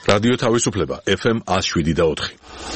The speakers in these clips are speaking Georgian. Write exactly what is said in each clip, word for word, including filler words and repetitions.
რადიო თავისუფლება ეფ ემ one oh seven და four.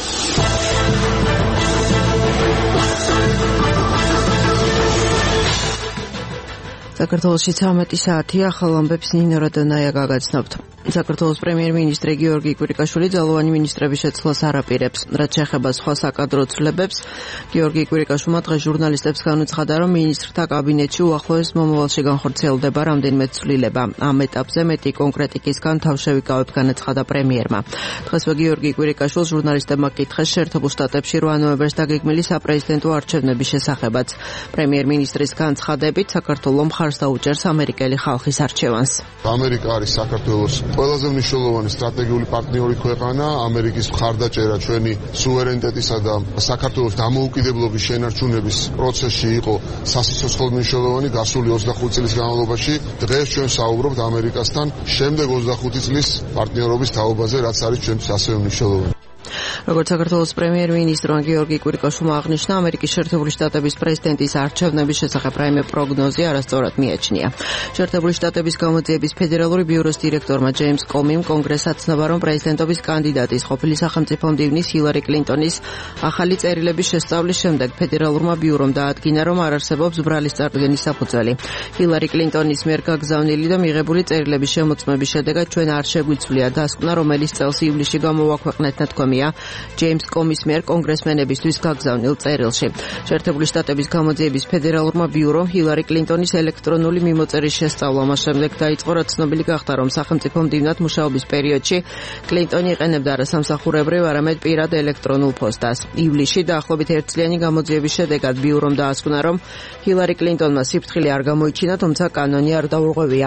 საქართველოში ცამეტი საათი ახალ ამბებს ნინო რადონაია გაგაცნობთ. საქართველოს პრემიერ-მინისტრი გიორგი კვირიკაშვილი ძალოვანი მინისტრების შეცვლას არ აპირებს. რაც შეეხება სხვა საკადრო ცვლილებებს, გიორგი კვირიკაშვილმა დღეს ჟურნალისტებს განუცხადა, რომ მინისტრთა კაბინეტში უახლოეს მომავალში განხორციელდება რამდენიმე ცვლილება. ამ ეტაპზე მეტი კონკრეტიკისგან თავშევიკავებ, განაცხადა პრემიერმა. დღესვე გიორგი კვირიკაშვილს ჟურნალისტებმა კითხეს შეერთებულ შტატებში რვა ნოემბერს დაგეგმილი საპრეზიდენტო არჩევნების შესახებაც. პრემიერ-მინისტრის განცხადებით, საქართველო მხარს დაუჭერს ამერიკელი ხალხის არჩევანს. ამერიკა არის საქართველოს ყველაზე მნიშვნელოვანი სტრატეგიული პარტნიორი ქვეყანა. ამერიკის მხარდაჭერა ჩვენი სუვერენიტეტისა და საქართველოს დამოუკიდებლობის შენარჩუნების პროცესში იყო სასიცოცხლო მნიშვნელოვანი გასული ოცდახუთი წლის განმავლობაში. დღეს ჩვენ საუბრობთ ამერიკასთან შემდეგ ოცდახუთი წლის პარტნიორობის თაობაზე, რაც არის ჩვენთვის ასევე მნიშვნელოვანი. როგორც საქართველოს პრემიერ-მინისტრმა გიორგი კვირიკაშვილმა აღნიშნა, ამერიკის შეერთებული შტატების პრეზიდენტის არჩევნების შესახებ რაიმე პროგნოზი არასწორად მიაჩნია. შეერთებული შტატების გამოძიების ფედერალური ბიუროს დირექტორმა ჯეიმს კომიმ კონგრესს ცნობა, რომ პრეზიდენტობის კანდიდატის ყოფილი სახელმწიფო მდივნის ჰილარი კლინტონის ახალი წერილების შესწავლის შემდეგ ფედერალურმა ბიურომ დაადგინა, რომ არ არსებობს ბრალის წარდგენის საფუძველი. ჰილარი კლინტონის მიერ გაგზავნილი და მიღებული წერილების შემოწმების შედეგად ჩვენ არ შეგვიცვლია დასკვნა, რომელი წელს ივლისში გამოვაქვეყნეთ ნათქვამია ჯეიმს კომის მიერ კონგრესმენებისთვის გაგზავნილ წერილში. შეერთებული შტატების გამოძიების ფედერალურმა ბიურომ ჰილარი კლინტონის ელექტრონული მიმოწერის შესწავლა მას შემდეგ დაიწყო, რაც ცნობილი გახდა, რომ სახელმწიფო მდივნად მუშაობის პერიოდში კლინტონი იყენებდა არა სამსახურებრივ, არამედ პირად ელექტრონულ პოსტას. ივლისში დაახლოებით ერთწლიანი გამოძიების შედეგად ბიურომ დაასკვნა, რომ ჰილარი კლინტონმა სიფრთხილე არ გამოიჩინა, თუმცა კანონი არ დაურღვევია.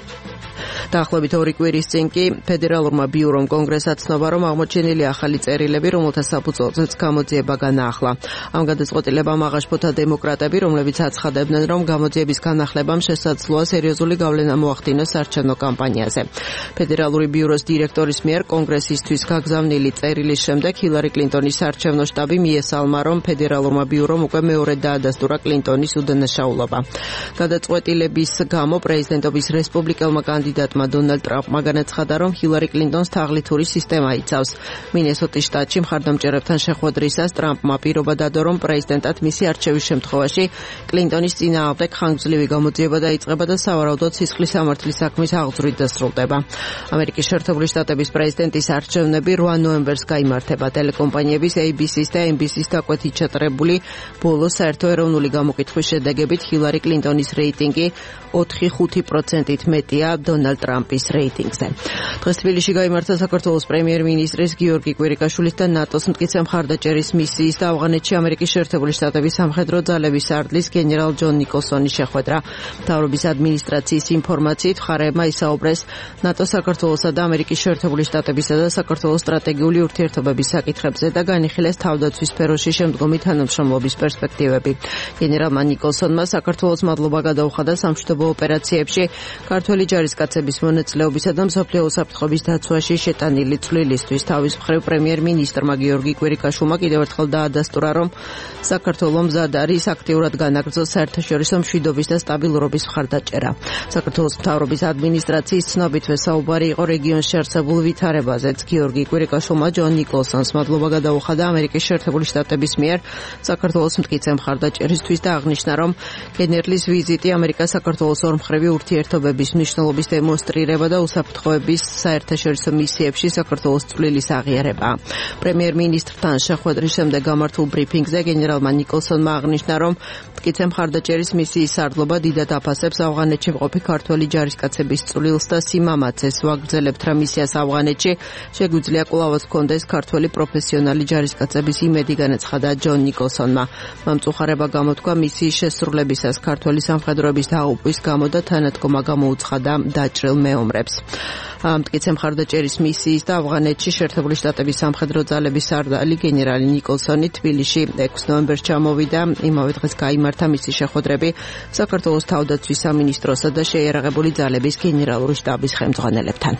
დაახლოებით ორი კვირის წინ კი ფედერალურმა ბიურომ კონგრესს ცნობა, რომ აღმოჩენილი ახალი წერილები, რომელთა საფუძველზეც გამოძიება განაახლა. ამ გადაწყვეტილებამ აღაშფოთა დემოკრატები, რომლებიც აცხადებდნენ, რომ გამოძიების განახლებამ შესაძლოა სერიოზული გავლენა მოახდინოს საარჩევნო კამპანიაზე. ფედერალური ბიუროს დირექტორის მიერ კონგრესისთვის გაგზავნილი წერილის შემდეგ ჰილარი კლინტონის საარჩევნო შტაბი მიესალმა, რომ ფედერალურმა ბიურომ უკვე მეორედ დაადასტურა კლინტონის უდანაშაულობა. გადაწყვეტილების გამო პრეზიდენტობის რესპუბლიკელმა კანდიდატმა დონალდ ტრამპმა განაცხადა, რომ ჰილარი კლინტონს თაღლითური სისტემა იცავს. მინესოტის შტატში მხარდამჭერებთან შეხვედრისას ტრამპმა პირობა დადო, რომ პრეზიდენტად მისი არჩევის შემთხვევაში კლინტონის წინააღმდეგ ხანგრძლივი გამოძიება დაიწყება და სავარაუდოდ სისხლის სამართლის საქმის აღძვრით დასრულდება. ამერიკის შეერთებული შტატების პრეზიდენტის არჩევნები რვა ნოემბერს გაიმართება. ტელეკომპანიების ეი ბი სის და ენ ბი სის დაკვეთით ჩატარებული ბოლო საერთო ეროვნული გამოკითხვის შედეგებით ჰილარი კლინტონის რეიტინგი ოთხი ხუთი პროცენტით მეტია დონალდ ტრამპის რეიტინგზე. დღეს თბილისში გაიმართა საქართველოს პრემიერ-მინისტრის გიორგი კვირიკაშვილის და ნატოს მტკიცე მხარდაჭერის მისიის და ავღანეთში ამერიკის შეერთებული შტატების სამხედრო ძალების სარდლის გენერალ ჯონ ნიკოლსონის შეხვედრა. მთავრობის ადმინისტრაციის ინფორმაციით მხარეებმა ისაუბრეს ნატოს საქართველოსა და ამერიკის შეერთებული შტატებისა და საქართველოს სტრატეგიული ურთიერთობების საკითხებზე და განიხილეს თავდაცვის სფეროში შემდგომი თანამშრომლობის პერსპექტივები. გენერალმა ნიკოლსონმა საქართველოს მადლობა გადაუხადა სამშვიდობო ოპერაციებში ქართველი ჯარისკაცების მონაწილეობისა და მსოფლიო უსაფრთხოების დაცვაში შეტანილი წვლილისთვის. თავის მხრივ პრემიერ-მინისტრმა გიორგი კვირიკაშვილმა კიდევ ერთხელ დაადასტურა, რომ საქართველო მზად არის აქტიურად განაგრძოს საერთაშორისო მშვიდობის და სტაბილურობის მხარდაჭერა. საქართველოს მთავრობის ადმინისტრაციის ცნობითვე საუბარი იყო რეგიონში არსებულ ვითარებაზეც. გიორგი კვირიკაშვილმა ჯონ ნიკოლსონს მადლობა გადაუხადა ამერიკის შეერთებული შტატების მიერ საქართველოს მტკიცე მხარდაჭერისთვის და აღნიშნა, რომ გენერლის ვიზიტი ამერიკა-საქართველოს ორმხრივი ურთიერთობების მნიშვნელობის დემონსტრირება და უსაფრთხოების საერთაშორისო მისიებში საქართველოს წვლილის აღიარება. პრემიერ-მინისტრთან შეხვედრის შემდეგ გამართულ ბრიფინგზე გენერალმა ნიკოლსონმა აღნიშნა, რომ მტკიცე მხარდაჭერის მისიის სარდლობა დიდად აფასებს ავღანეთში მყოფი ქართველი ჯარისკაცების წვლილს და სიმამაცეს. ვაგრძელებთ რა მისიას ავღანეთში შეგვიძლია კვლავაც ჰქონდეს ქართველი პროფესიონალი ჯარისკაცების იმედი, განაცხადა ჯონ ნიკოლსონმა. მამწუხარება გამოთქვა მისიის შესრულებისას ქართველი სამხედროების დაუყვის გამო და თანადგომა გამოუცხადა დაჭრილ მეომრებს. მტკიცე მხარდაჭერის მისიის და ავღანეთში შეერთებული შტატების სამხედრო ძალების სარდალი გენერალი ნიკოლსონი თბილისში ექვსი ნოემბერს ჩამოვიდა. იმავე დღეს გაიმართა მისი შეხვედრები საქართველოს თავდაცვის სამინისტროსა და შეიარაღებული ძალების გენერალური შტაბის ხელმძღვანელებთან.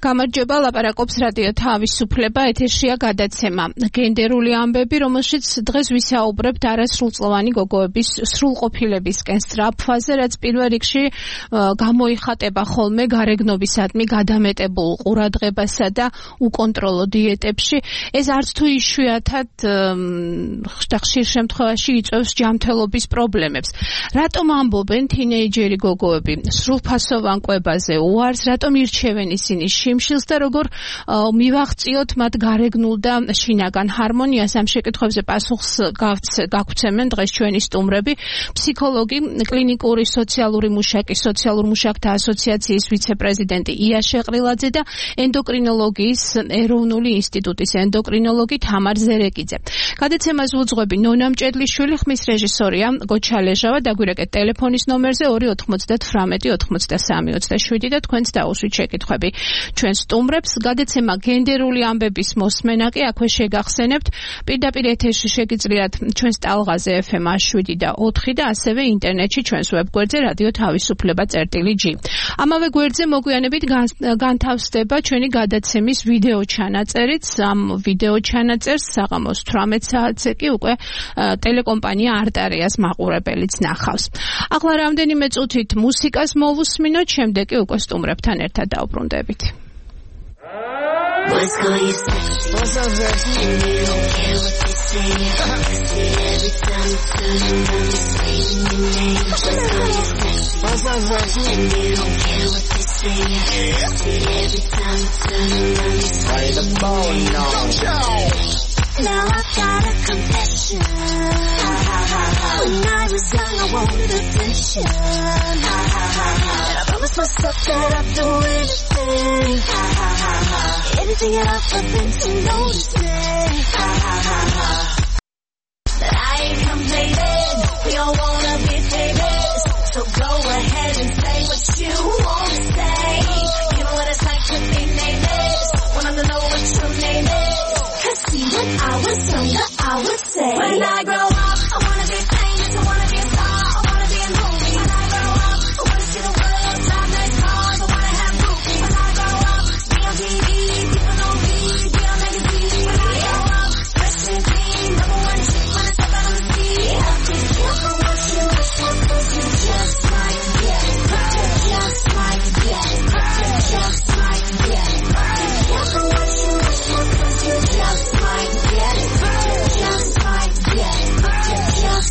გამარჯობა, ლაპარაკობს რადიო თავისუფლება, ეთერშია გადაცემა გენდერული ამბები, რომელშიც დღეს ვისაუბრებთ არასრულწლოვანი გოგოების სრულყოფილებისკენ სწრაფვაზე, რაც პირველ რიგში გამოიხატება ხოლმე გარეგნობისადმი გადამეტებულ ყურადღებასა და უკონტროლო დიეტებში. ეს არც თუ იშვიათად ხშირ შემთხვევაში იწვევს ჯანმრთელობის პრობლემებს. რატომ ამბობენ თინეიჯერი გოგოები სრულფასოვან კვებაზე უარს, რატომ ირჩევენ ისინი შიმშილს და როგორ მივაღწიოთ მათ გარეგნულ და შინაგან ჰარმონიას? ამ შეკითხვებზე პასუხს გაგვცემენ დღეს ჩვენი სტუმრები, ფსიქოლოგი, კლინიკური სოციალური მუშაკი, სოციალურ მუშაკთა ასოციაციის ვიცე-პრეზიდენტი ია შეყრილაძე და ენდოკრინოლოგიის ეროვნული ინსტიტუტის ენდოკრინოლოგი თამარ ზერეკიძე. გადაცემას უძღვები ნონა მჭედლიშვილი, ხმის რეჟისორია გოჩა ლეჟავა. დაგვირეკეთ ტელეფონის ნომერზე ორი ოთხმოცდათვრამეტი ოცდასამი ოცდაშვიდი და თქვენც დაუშვით შეკითხვები ჩვენ სტუმრებს. გადაცემა გენდერული ამბების მოსმენა კი აქვე შეგახსენებთ. პირდაპირ ეთერში შეგიძლიათ ჩვენს ტალღაზე ეფ ემ შვიდი და ოთხი და ასევე ინტერნეტში ჩვენს ვებგვერდზე რადიო თავისუფლება წერტილი ჯი. ამავე გვერდზე მოგვიანებით განთავსდება ჩვენი გადაცემის ვიდეო ჩანაწერიც. ამ ვიდეო ჩანაწერს საღამოს თვრამეტ საათზე კი უკვე ტელეკომპანია არტარიას მაყურებელიც ნახავს. ახლა რამდენიმე წუთით მუსიკას მოვუსმინოთ, შემდეგ კი უკვე სტუმრებთან ერთად დავბრუნდებით. Let's go, you sexy. What's up, sexy? And you don't care what they say. Every time you turn around, you're saying your name. Let's go, you sexy. What's up, sexy? And you don't care what they say. Every time you turn around, you're saying your name. Now I've got a confession. Ha ha ha ha. When I was young, I wanted attention. Ha ha ha ha. And I promised myself that I'd do anything. Ha ha ha ha. Anything at all for them to notice me. Ha ha ha ha. But I ain't complaining. We all wanna be famous. So go ahead and say what you wanna say. You know what it's like to be nameless. Want to know what your name is. Cause see, when I was younger, I would say, when I grow up, I wanna be famous. I wanna be a star. I wanna be a movie. When I grow up, I wanna see the world. Drive nice cars. I wanna have groupies. When I grow up, be on T V. People know me. Be on magazines. When I grow up, fresh and clean. Number one chick when I step out on the scene. I think you can watch you. Wish one cause you just might get. Just might get. Just might get. You can watch you. Wish one cause you just might get. Just might get. Just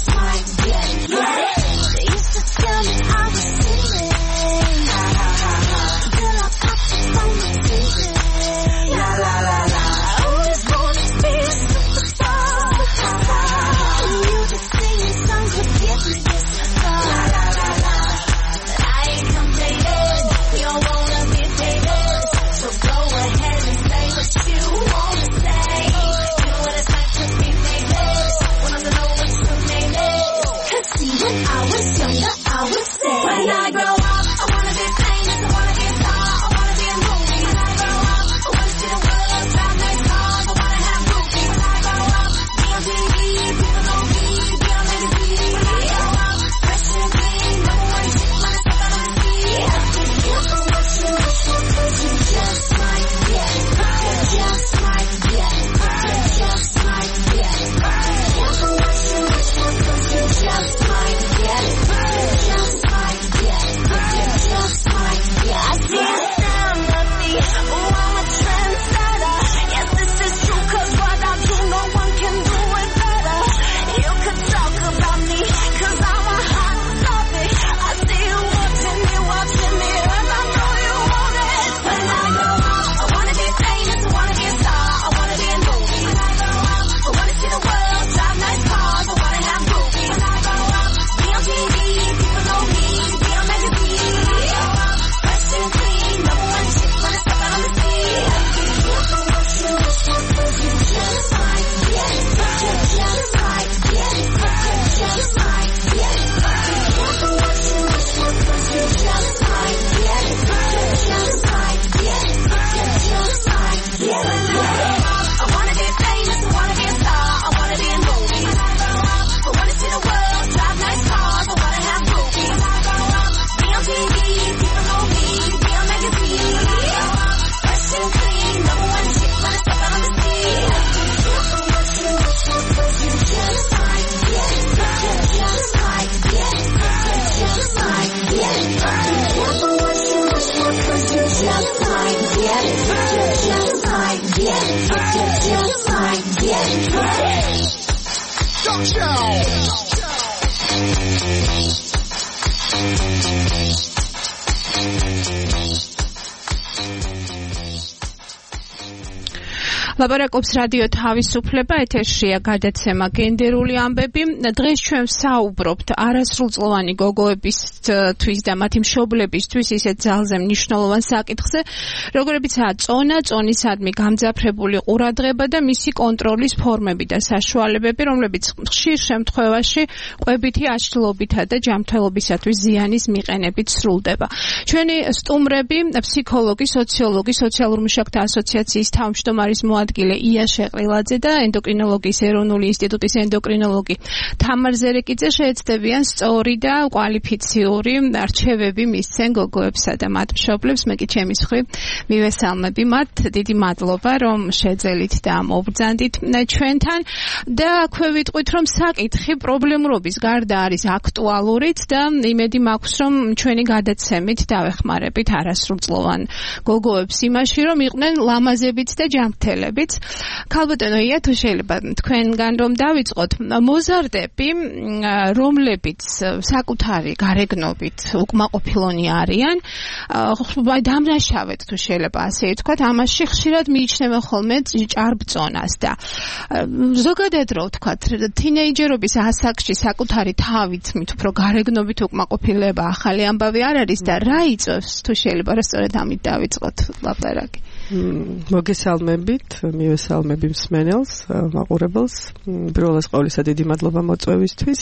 ლაპარაკობს რადიო თავისუფლება, ეთერშია გადაცემა გენდერული ამბები. დღეს ჩვენ ვსაუბრობთ არასრულწლოვანი გოგოებისთვის და მათი მშობლებისთვის ისეთ ძალზე მნიშვნელოვან საკითხზე, როგორებიცაა წონა, წონისადმი გამძაფრებული ყურადღება და მისი კონტროლის ფორმები და საშუალებები, რომლებიც ხშირ შემთხვევაში ყვებითი აშლილობითა და ჯანმრთელობისათვის ზიანის მიყენებით სრულდება. ჩვენი სტუმრები, ფსიქოლოგი, სოციოლოგი, სოციალურ მუშაკთა ასოციაციის თავმჯდომარის მოადგილე ია შეყრილაძე და ენდოკრინოლოგიის ეროვნული ინსტიტუტის ენდოკრინოლოგი თამარ ზერეკიძე შეეცდებიან სწორი და კვალიფიციური არჩევები მისცენ გოგოებსა და მათ მშობლებს. მე კი ჩემი მხრივ მივესალმები მათ. დიდი მადლობა, რომ შეძელით და მობრძანდით ჩვენთან და აქვე ვიტყვით, რომ საკითხი პრობლემურობის გარდა არის აქტუალურიც და იმედი მაქვს, რომ ჩვენი გადაცემით დავეხმარებით არასრულწლოვან გოგოებს იმაში, რომ იყვნენ ლამაზებიც და ჯანმრთელები. ქალბატონო ია, თუ შეიძლება თქვენგან რომ დავიწყოთ, მოზარდები, რომლებიც საკუთარი გარეგნობით უკმაყოფილონი არიან, დამნაშავედ თუ შეიძლება ასე ვთქვათ, ამაში ხშირად მიიჩნევენ ხოლმე ჭარბწონას და ზოგადად რო ვთქვათ, თინეიჯერობის ასაკში საკუთარი თავით მით უფრო გარეგნობით უკმაყოფილება ახალი ამბავი არ არის და რა იწვევს, თუ შეიძლება რა სწორედ ამით დავიწყოთ ლაპარაკი. მოგესალმებით, მივესალმები მსმენელს, მაყურებელს. პირველას ყოვლისა დიდი მადლობა მოწვევისთვის.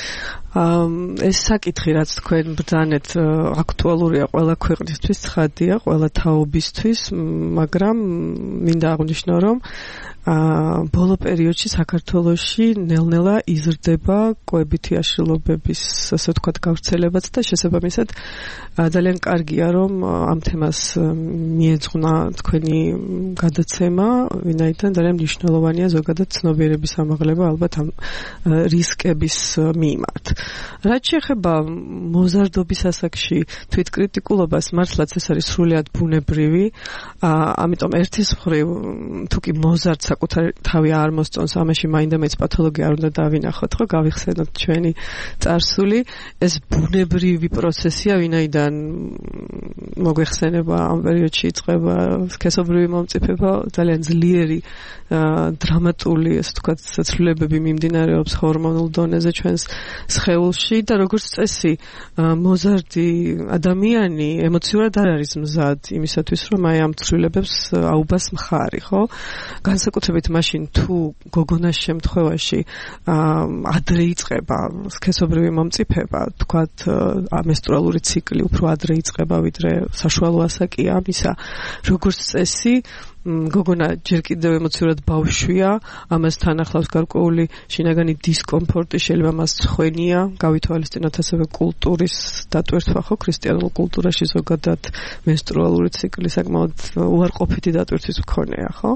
ეს საკითხი, რაც თქვენ ბრძანეთ, აქტუალურია ყველა ქვეყნისთვის, ცხადია, ყველა თაობისთვის, მაგრამ მინდა აღვნიშნო, რომ ბოლო პერიოდში საქართველოში ნელ-ნელა იზრდება კვებითი აშლილობების, ასე ვთქვათ, გავრცელებაც და შესაბამისად ძალიან კარგია, რომ ამ თემას მიეძღვნა თქვენი გადაცემა, ვინაიდან ძალიან მნიშვნელოვანია ზოგადად ცნობიერების ამაღლება ალბათ ამ რისკების მიმართ. რაც შეეხება მოზარდობის ასაკში თვითკრიტიკულობას, მართლაც ეს არის სრულიად ბუნებრივი, ამიტომ ერთის მხრივ თუ კი მოზარდ საკუთარი თავი არ მოსწონს, ამაში მაინდა-მაინც პათოლოგია არ უნდა დავინახოთ, ხო, გავიხსენოთ ჩვენი წარსული. ეს ბუნებრივი პროცესია, ვინაიდან მოგვეხსენება ამ პერიოდში იწყება სქესობრივი მომწიფება, ძალიან ძლიერი დრამატული, ასე ვთქვათ, ცვლილებები მიმდინარეობს ჰორმონულ დონეზე ჩვენს სხეულში და როგორც წესი მოზარდი ადამიანი ემოციურად არ არის მზად იმისათვის, რომ აი ამ ცვლილებებს აუბას მხარი, ხო? განსაკუთრებით მაშინ თუ გოგონას შემთხვევაში ადრე იწყება სქესობრივი მომწიფება, თქვათ მენსტრუალური ციკლი უფრო ადრე იწყება, ვიდრე საშუალო ასაკია ამისა, როგორც წესი გოგონა ჯერ კიდევ ემოციურად ბავშვია, ამასთან ახლავს გარკვეული შინაგანი დისკომფორტი, შეიძლება მას ხვენია, გავითვალისწინოთ ასევე კულტურის დატვირთვა, ხო, ქრისტიანულ კულტურაში ზოგადად მენსტრუალური ციკლი საკმაოდ უარყოფითი დატვირთვის მქონეა, ხო?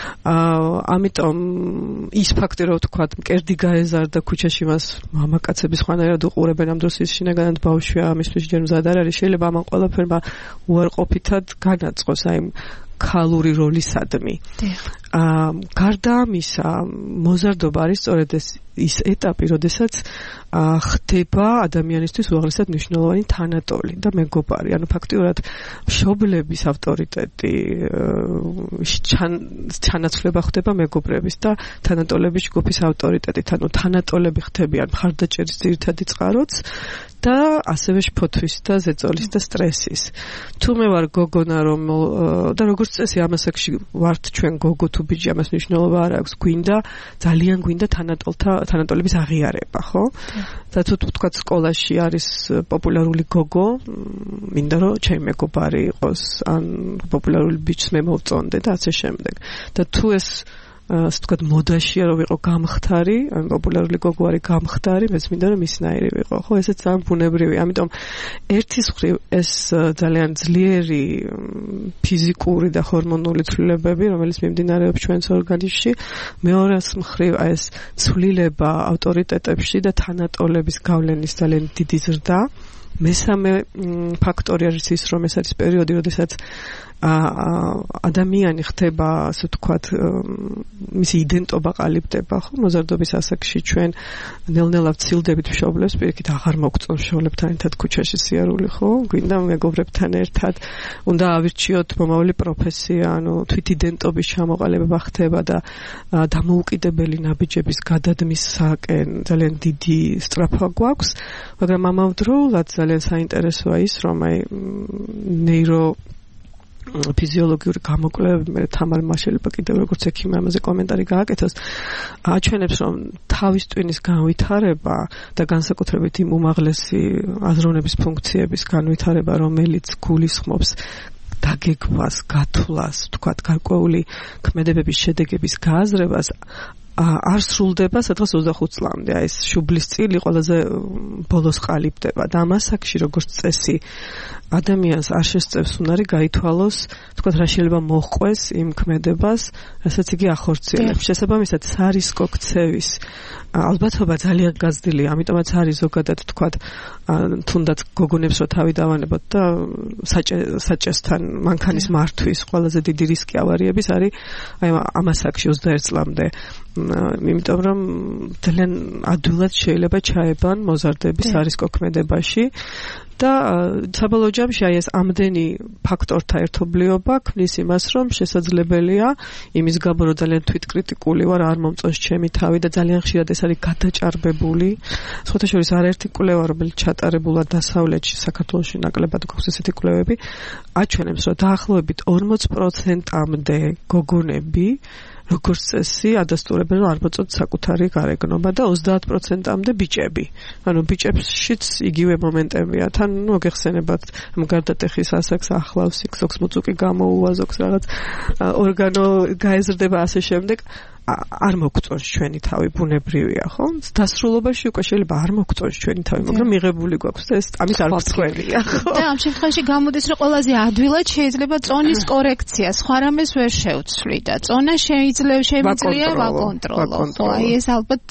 ამიტომ ის ფაქტი, რომ ვთქვათ, მკერდი გაეზარდა ქუჩაში მას მამაკაცები სხვანაირად უყურებენ, ამ დროს ის შინაგანად ბავშვია, ამისთვის ჯერ მზად არ არის, შეიძლება ამან ყველაფერმა უარყოფითად განაწყოს აი ქალური როლისადმი. გარდა ამისა, მოზარდობა არის სწორედ ეს ის ეტაპი, როდესაც ხდება ადამიანისთვის უაღრესად მნიშვნელოვანი თანატოლი და მეგობარი. ანუ ფაქტიურად მშობლების ავტორიტეტი, ჩანაცვლება ხდება მეგობრების და თანატოლების ჯგუფის ავტორიტეტით. ანუ თანატოლები ხდებიან მხარდაჭერის ძირითადი წყაროც და ასევე შფოთვის და ზეწოლის და სტრესის. თუ მე ვარ გოგონა, რომ და როგორც წესი ამ ასაკში ვართ ჩვენ გოგო თუ ბიჭი, ამას მნიშვნელობა არ აქვს, გვინდა, ძალიან გვინდა თანატოლთა თანატოლების აღიარება, ხო? და თუ თქვათ სკოლაში არის პოპულარული გოგო, მინდა რომ ჩემი მეგობარი იყოს, ან პოპულარული ბიჭს მე მოვწონდე და ასე შემდეგ. და თუ ეს ასე ვთქვათ, მოდაშია რომ ვიყო გამხდარი, ან პოპულარული გოგო არის გამხდარი, მეც მინდა რომ ისნაირი ვიყო, ხო, ესეც ძალიან ბუნებრივია. ამიტომ ერთის მხრივ ეს ძალიან ძლიერი ფიზიკური და ჰორმონული ცვლილებები, რომელიც მიმდინარეობს ჩვენს ორგანიზმში, მეორეს მხრივ ეს ცვლილება ავტორიტეტებში და თანატოლების გავლენის ძალიან დიდი ზრდა. მესამე ფაქტორი არის ის, რომ ეს არის პერიოდი, როდესაც ადამიანი ხდება, ასე ვთქვათ, მისი იდენტობა ყალიბდება, ხო, მოზარდობის ასაკში ჩვენ ნელ-ნელა ვცილდებით მშობლებს, პირიქით აღარ მოგწონს მშობლებთან ერთად ქუჩაში სიარული, ხო? გვინდა მეგობრებთან ერთად, უნდა ავირჩიოთ მომავალი პროფესია, ანუ თვითიდენტობის ჩამოყალიბება ხდება და დამოუკიდებელი ნაბიჯების გადადმისაკენ ძალიან დიდი სწრაფვა გვაქვს, მაგრამ ამავდროულად ძალიან საინტერესოა ის, რომ აი ნეირო ფიზიოლოგიური გამოკვლევები, მე თამარ შეიძლება კიდევ როგორც ექიმი ამაზე კომენტარი გააკეთოს, აჩვენებს, რომ თავის ტვინის განვითარება და განსაკუთრებით იმ უმაღლესი აზროვნების ფუნქციების განვითარება, რომელიც გულისხმობს დაგეგმვას, გათვლას, თქვათ, გარკვეული ქმედებების შედეგების გააზრებას, არ სრულდება სადღაც ოცდახუთ წლამდე. აი ეს შუბლის წილი ყველაზე ბოლოს ყალიბდება და ამ ასაკში როგორც წესი ადამიანს არ შესწევს უნარი გაითვალოს, თქვათ, რა შეიძლება მოჰყვეს იმ ქმედებას, რასაც იგი ახორციელებს. შესაბამისად, სარისკო ქცევის ალბათობა ძალიან გაზრდილია, ამიტომაც არის ზოგადად, თქვათ, თუნდაც გოგონებს რო თავი დავანებოთ და საჭესთან მანქანის მართვის ყველაზე დიდი რისკი ავარიების არის აი ამ ასაკში ოცდაერთ წლამდე. იმიტომ რომ ძალიან ადვილად შეიძლება ჩაებან მოზარდები სარისკო ქმედებაში და საბოლოო ჯამში აი ეს ამდენი ფაქტორთა ერთობლიობა ქმნის იმას, რომ შესაძლებელია იმის გამო, რომ ძალიან თვითკრიტიკული ვარ, არ მომწონს ჩემი თავი და ძალიან ხშირად ეს არის გადაჭარბებული. სხვათა შორის არაერთი კვლევა, რომელიც ჩატარებულა დასავლეთში, საქართველოში ნაკლებად გვაქვს ესეთი კვლევები, აჩვენებს, რომ დაახლოებით ორმოც პროცენტამდე გოგონები როგორც წესი ადასტურებენ, რომ არ მოწონთ საკუთარი გარეგნობა და ოცდაათ პროცენტამდე ბიჭები. ანუ ბიჭებშიც იგივე მომენტებია. თან ნუ გეხსენებათ ამ გარდატეხის ასაკს ახლავს, ზოგს მოწუკი გამოუვა, ზოგს რაღაც ორგანო გაეზრდება ასე შემდეგ. არ მოგწონს ჩვენი თავი, ბუნებრივია, ხო? დასრულობაში უკვე შეიძლება არ მოგწონს ჩვენი თავი, მაგრამ მიღებული გვაქვს და ეს ამის არ გწყვეტია, ხო? და ამ შემთხვევაში გამოდის, რომ ყველაზე ადვილად შეიძლება წონის კორექცია, სხვა რამეს ვერ შევცვლი და წონა შეიძლება შემიძლია ვაკონტროლო. ხო, აი ეს ალბათ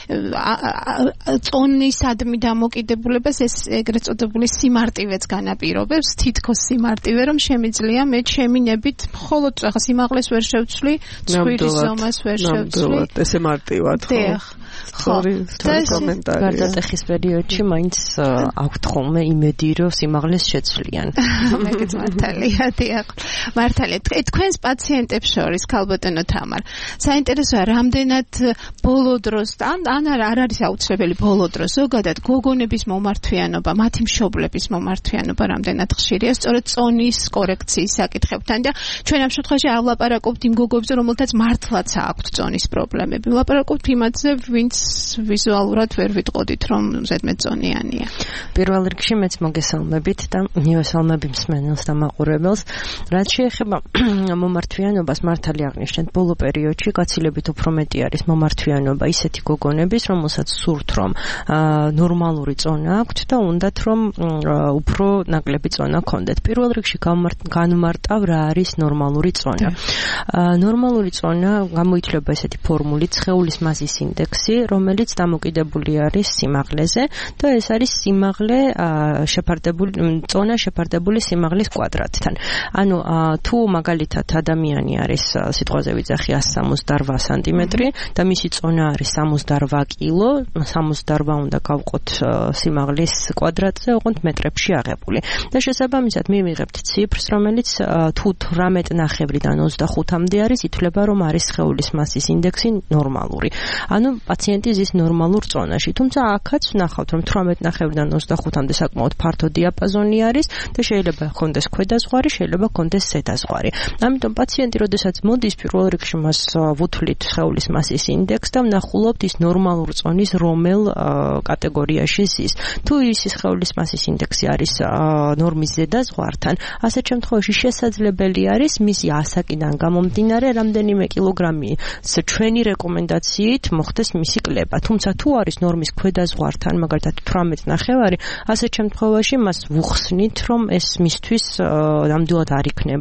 წონისადმი დამოკიდებულებას ეს ეგრეთ წოდებული სიმარტივეც განაპირობებს, თითქოს სიმარტივე, რომ შემიძლია მე ჩემი ნებით მხოლოდ რაღაც სიმაღლეს ვერ შევცვლი, ცხვირის ზომას ვერ ნამდვილად, ესე მარტივად, ხო? ხორი, კომენტარი. გარდატეხის პერიოდში მაინც აქვთ ხოლმე იმედი, რომ სიმაღლეს შეცვლიან. მეგეც მართალია, დიახ. მართალია. თქვენს პაციენტებს შორის, ქალბატონო თამარ, საინტერესოა, რამდენად ბოლო დროს, ან ან არ არის აუცილებელი ბოლო დროს, ზოგადად გოგონების მომართვიანობა, მათი მშობლების მომართვიანობა რამდენად ხშირია, სწორედ წონის კორექციის საკითხებთან და ჩვენ ამ შემთხვევაში ავლაპარაკობთ იმ გოგოებზე, რომელთაც მართლაც აქვთ წონის პრობლემები. ვლაპარაკობთ იმათზე, ვინც ვიზუალურად ვერ ვიტყოდით, რომ ზედმეტწონიანია. პირველ რიგში მეც მოგესალმებით და მივესალმები მსმენელს და მაყურებელს. რაც შეეხება მომართვიანობას, მართალი აღნიშნეთ, ბოლო პერიოდში გაცილებით უფრო მეტი არის მომართვიანობა ისეთი გოგონების, რომელსაც სურთ, რომ ნორმალური წონა აქვთ და უნდათ, რომ უფრო ნაკლები წონა ჰქონდეთ. პირველ რიგში განმარტავ რა არის ნორმალური წონა. ნორმალური წონა გამოითვლება ესეთი ფორმულით, სხეულის მასის ინდექსი, რომელიც დამოკიდებული არის სიმაღლეზე და ეს არის სიმაღლე შეფარდებული წონა შეფარდებული სიმაღლის კვადრატთან. ანუ თუ მაგალითად ადამიანი არის სიტყვაზე ვიძახი εκατს სამოცდაორ სანტიმეტრი და მისი წონა არის სამოცდაორ კილო, სამოცდაორ უნდა გავყოთ სიმაღლის კვადრატზე, ოღონდ მეტრებში აღებული. და შესაბამისად მივიღებთ ციფრს, რომელიც თუ თვრამეტ ნახევრიდან ოცდახუთამდე არის, ითვლება, რომ არის სხეულის მასის ინდექსი ნორმალური. ანუ პაციენტი ზის ნორმალურ წონაში. თუმცა აქაც ვნახავთ, რომ თვრამეტ ნახევრიდან ოცდახუთამდე საკმაოდ ფართო დიაპაზონი არის და შეიძლება ჰქონდეს ქვედაზღვარი, შეიძლება ჰქონდეს ზედაზღვარი. ამიტომ პაციენტი, როდესაც მოდის, პირველ რიგში მას ვუთვლით სხეულის მასის ინდექსს და ვნახულობთ ის ნორმალურ წონის რომელ კატეგორიაში ზის. თუ ის სხეულის მასის ინდექსი არის ნორმის ზედაზღვართან, ასეთ შემთხვევაში შესაძლებელი არის მისი ასაკიდან გამომდინარე რამდენიმე კილოგრამი ჩვენი რეკომენდაციით მოხდეს მისი კლება. თუმცა თუ არის ნორმის ქვედაზღვართან, მაგალითად თვრამეტ ნახევარი, ასეთ შემთხვევაში მას ვუხსნით, რომ ეს მისთვის ნამდვილად არ იქნება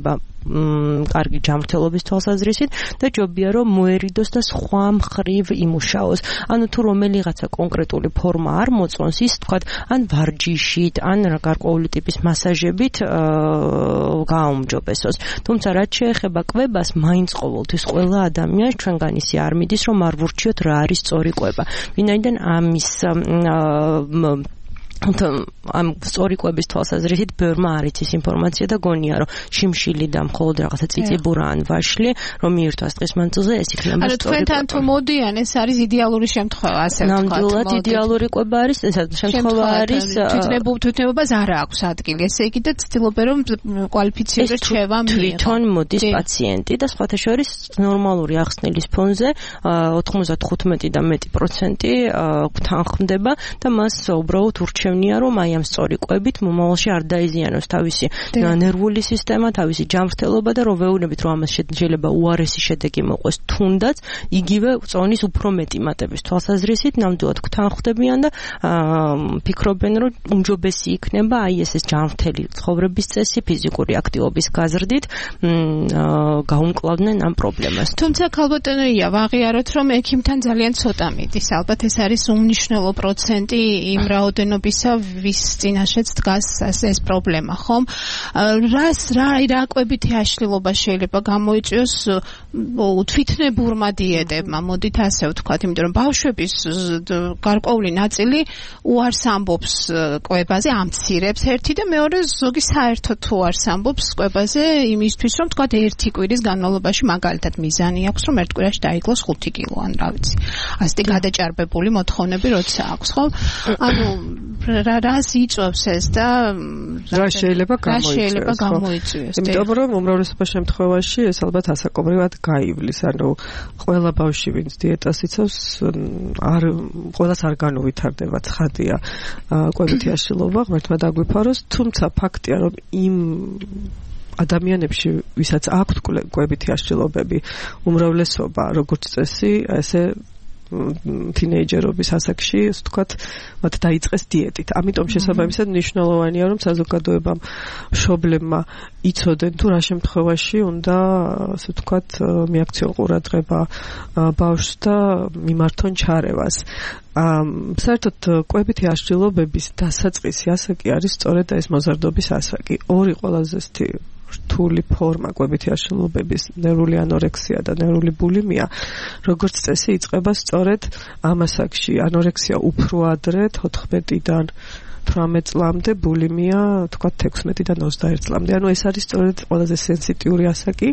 კარგი ჯანმრთელობის თვალსაზრისით და ჯობია რომ მოერიდოს და სხვა მხრივ იმუშაოს. ანუ თუ რომელიღაცა კონკრეტული ფორმა არ მოწონს, ის თქვა ან ვარჯიშით, ან გარკვეული ტიპის მასაჟებით გააუმჯობესოს. თუმცა რაც შეეხება კვებას, მაინც ყოველთვის ყველა ადამიანს ჩვენგან ისე არ მიდის რომ არ ვურჩიოთ რა არის სწორი კვება. ვინაიდან ამის ამ სწორი კვების თვალსაზრისით ბევრმა არ იცის ინფორმაცია და გონია რომ შიმშილი და მხოლოდ რაღაცა წიწიბურა ან ვაშლი რომ მიირთვას დღის მანძილზე ეს იქნება სწორი. ანუ თქვენთან თუ მოდიან ეს არის იდეალური შემთხვევა, ასე ვთქვათ. ნამდვილად იდეალური კვება არის, ეს შემთხვევა არის თვითნებობას არ აქვს ადგილი. ესე იგი და ცდილობენ რომ კვალიფიციური რჩევა მიიღო. თვითონ მოდის პაციენტი და სხვათა შორის ნორმალური ახსნილის ფონზე ოთხმოცდათხუთმეტი და მეტი პროცენტი თანხმდება და მას უბრალოდ ურჩევნია რომ აი ამ სწორი კვებით მომავალში არ დაიზიანოს თავისი ნერვული სისტემა, თავისი ჯანმრთელობა და რომ ვეუბნებით რომ ამას შეიძლება უარესი შედეგი მოყვეს, თუნდაც იგივე წონის უფრო მეტი მატების თვალსაზრისით ნამდვილად გთანხმდებიან და ფიქრობენ რომ უმჯობესი იქნება აი ეს ჯანმრთელი ცხოვრების წესი, ფიზიკური აქტივობის გაზრდით გაუმკლავდნენ ამ პრობლემას. თუმცა ქალბატონია ვაღიაროთ რომ ექიმთან ძალიან ცოტა მიდის. ალბათ ეს არის უმნიშვნელო პროცენტი იმ რაოდენობისა ვის წინაშეც დგას ეს პრობლემა, ხომ? რას რა რა კვებითი აშლილობა შეიძლება გამოიწვიოს თვითნებურმა დიეტებმა, მოდით ასე ვთქვათ, იმიტომ რომ ბავშვების გარკვეული ნაწილი უარს ამბობს კვებაზე, ამცირებს ერთი და მეორე ზოგი საერთოდ უარს ამბობს კვებაზე იმისთვის, რომ ვთქვათ ერთი კვირის განმავლობაში მაგალითად მიზანი აქვს, რომ ერთ კვირაში დაიკლოს ხუთი კილო ან რა ვიცი. ასეთი გადაჭარბებული მოთხოვნები როცა აქვს, ხო? ანუ რა რას იწვევს ეს და რა შეიძლება გამოიწვიოს. იმიტომ რომ უმრავლესობა შემთხვევაში ეს ალბათ ასაკობრივად გაივლის, ანუ ყველა ბავშვი ვინც დიეტას იცავს, არ ყველას არ განუვითარდება ცხადია კვებითი აშლილობა, ღმერთმა დაგვიფაროს, თუმცა ფაქტია რომ იმ ადამიანებში, ვისაც აქვთ კვებითი აშლილობები, უმრავლესობა როგორც წესი, ესე თინეიჯერობის ასაკში, ასე ვთქვათ, მათ დაიწყეს დიეტით. ამიტომ შესაბამისად მნიშვნელოვანია, რომ საზოგადოებამ მშობლებმა იცოდენ თუ რა შემთხვევაში უნდა, ასე ვთქვათ, მიაქციონ ყურადღება ბავშვს და მიმართონ ჩარევას. საერთოდ კვებითი აშლილობების დასაწყისი ასაკი არის სწორედ ეს მოზარდობის ასაკი. ორი ყველაზე რთული ფორმა კვებითი აშლილობების, ნერვული ანორექსია და ნერვული ბულიმია, როგორც წესი იწყება სწორედ ამ ასაკში. ანორექსია უფრო ადრე, თოთხმეტიდან თვრამეტ წლამდე, ბულიმია, თქვათ ექვსმეტიდან ოცდაერთ წლამდე. ანუ ეს არის სწორედ ყველაზე სენსიტიური ასაკი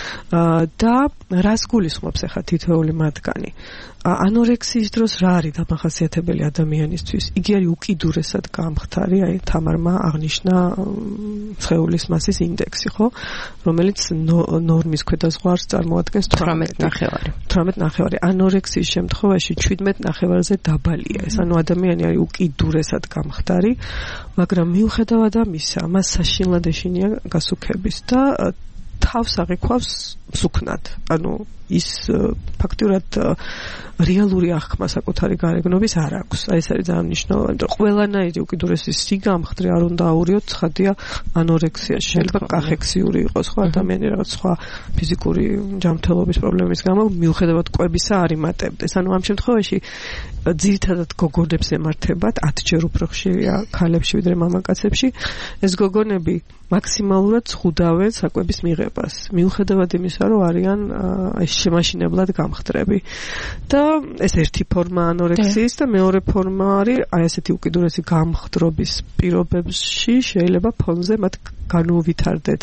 და რას გულისხმობს ახლა თითოეული მათგანი? ანორექსიის დროს რა არის დამახასიათებელი ადამიანისთვის? იგი არის უკიდურესად გამხდარი, აი თამარმა აღნიშნა სხეულის მასის ინდექსი, ხო? რომელიც ნორმის ქვედაზღვარს წარმოადგენს თვრამეტ ნახევარი. თვრამეტ ნახევარი. ანორექსიის შემთხვევაში შვიდმეტ ნახევარზე დაბალია. ეს ანუ ადამიანი არის უკიდურესად გამხდარი, მაგრამ მიუხედავად ამისა, მას საშინლად ეშინია გასუქების და თავს აღიქვავს მსუქნად. ანუ ის ფაქტურად რეალური აღქმა საკუთარი გარეგნობის არ აქვს. აი ეს არის ძალიან მნიშვნელოვანი, რომ ყველანაირი უკიდურესი სიგამხდრე არ უნდა აურიოთ, ცხადია ანორექსიაში. შეიძლება კახექსიური იყოს, ხო, ადამიანი რაღაც სხვა ფიზიკური ჯანმრთელობის პრობლემის გამო მიუხედავად კვებისა არ იმატებდეს. ანუ ამ შემთხვევაში ძირითადად გოგონებს ემართებათ, ათჯერ უფრო ხშირია ქალებში ვიდრე მამაკაცებში. ეს გოგონები მაქსიმალურად ზღუდავენ საკვების მიღებას. მიუხედავად იმისა, რომ არიან ეს შემაშინებლად გამხდრები. და ეს ერთი ფორმა ანორექსიის და მეორე ფორმა არის აი ესეთი უკიდურესი გამხდრობის პირობებში შეიძლება ფონზე მათ განუვითარდეთ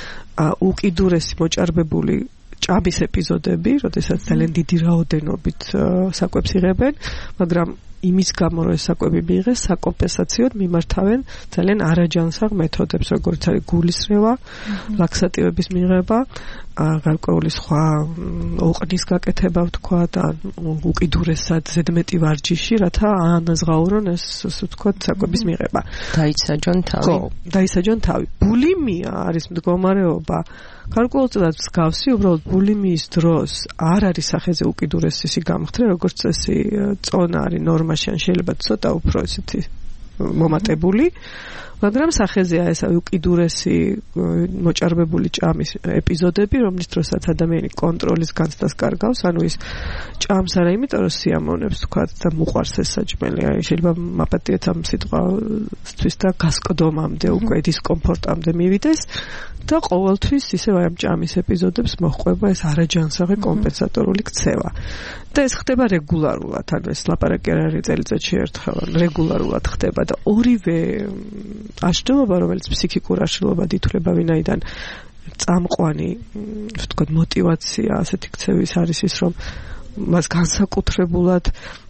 უკიდურესი მოჭარბებული ჭაბის ეპიზოდები, როდესაც ძალიან დიდი რაოდენობით საკვებს იღებენ, მაგრამ იმის გამო რომ ეს საკვები მიიღეს, საკომპენსაციოდ მიმართავენ ძალიან არაჯანსაღ მეთოდებს, როგორც არის გულისრევა, ლაქსატივების მიღება, გარკვეული სხვა ოყნის გაკეთება, ვთქვა და უკიდურესად ზედმეტი ვარჯიში, რათა აანაზღაურონ ეს, ასე ვთქვათ, საკვების მიღება. დაისაჯონ თავი. ხო, დაისაჯონ თავი. ბულიმია არის მდგომარეობა გარკვეულწილად მსგავსი, უბრალოდ ბულიმიის დროს არ არის სახეზე უკიდურესი სიგამხდრე, როგორც წესი წონა არის ნორმაში, ან შეიძლება ცოტა უფრო ესეთი მომატებული, მაგრამ სახეზეა ეს უკიდურესი მოჭარბებული ჭამის ეპიზოდები, რომლის დროსაც ადამიანი კონტროლის განცდას კარგავს, ანუ ის ჭამს არა იმიტომ რომ სიამოვნებს თქვა და მოყვარს ეს საჭმელი, აი შეიძლება მაპატიეთ ამ სიტყვასთვის და გასკდომამდე უკვე დისკომფორტამდე მივიდეს და ყოველთვის ისევ აი ამ ჭამის ეპიზოდებს მოჰყვება ეს არაჯანსაღი კომპენსატორული ქცევა. და ეს ხდება რეგულარულად, ანუ ეს ლაპარაკი არ არის წელიწადში ერთხელ, რეგულარულად ხდება და ორივე აშლილობა, რომელიც ფსიქიკურ აშლილობად ითვლება, ვინაიდან წამყვანი, ვთქვათ, мотиваცია ასეთი ქცევის არის ის, რომ მას განსაკუთრებულად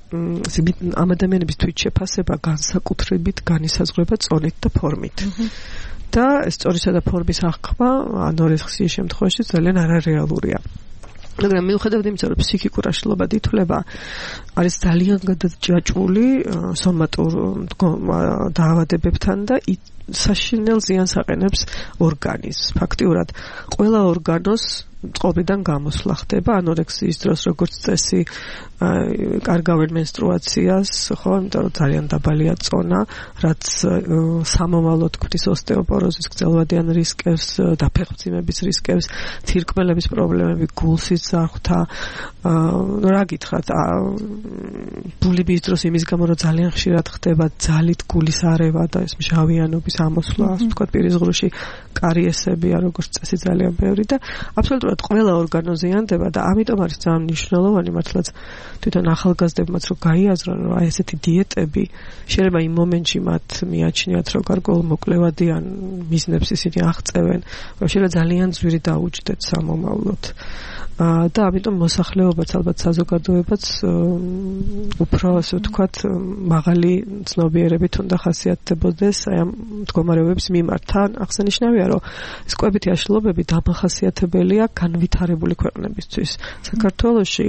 ამ ადამიანების თვითშეფასება განსაკუთრებით განისაზღვრება წონით და ფორმით. და ეს წონისა და ფორმის აღქმა ანორექსიის შემთხვევაში ძალიან არარეალურია. მაგრამ მიუხედავად იმისა, რომ ფსიქიკურ აშლილობად ითვლება, არის ძალიან გადაჭაჭული სომატურ დაავადებებთან და საშინელ ზიანს აყენებს ორგანიზმს. ფაქტიურად, ყველა ორგანოს წყობიდან გამოსვლა ხდება ანორექსიის დროს, როგორც წესი, კარგავენ მენსტრუაციას, ხო, იმიტომ რომ ძალიან დაბალია წონა, რაც სამომავლოდ ქმნის ოსტეოპოროზის, გრძელვადიან რისკებს, დაფეხმძიმების რისკებს, თირკმელების პრობლემები, გულსის ზარღვთა, ну რა გითხრათ, ბულიმიის დროს იმის გამო რომ ძალიან ხშირად ხდება ძალით გულის არევა და ეს მჟავიანობის ამოსვლა, ასე ვთქვათ, პირის ღრუში კარიესებია, როგორც წესი ძალიან ბევრი და აბსოლუტურად ყველა ორგანო ზიანდება და ამიტომ არის ძალიან მნიშვნელოვანი მართლაც თვითონ ახალგაზრდებმაც რომ გაიაზრონ რომ აი ესეთი დიეტები შეიძლება იმ მომენტში მათ მიაჩნიათ რომ გარკვეულ მოკლევადიან მიზნებს ისინი აღწევენ, რომ შეიძლება ძალიან ძვირი დაუჯდეთ სამომავლოდ. და ამიტომ მოსახლეობაც ალბათ საზოგადოებაც უფრო ასე ვთქვათ მაღალი ცნობიერებით უნდა ხასიათდებოდეს აი ამ მდგომარეობების მიმართ. თან აღსანიშნავია რომ ეს კვებითი აშლილობები დამახასიათებელია განვითარებული ქვეყნებისთვის. საქართველოში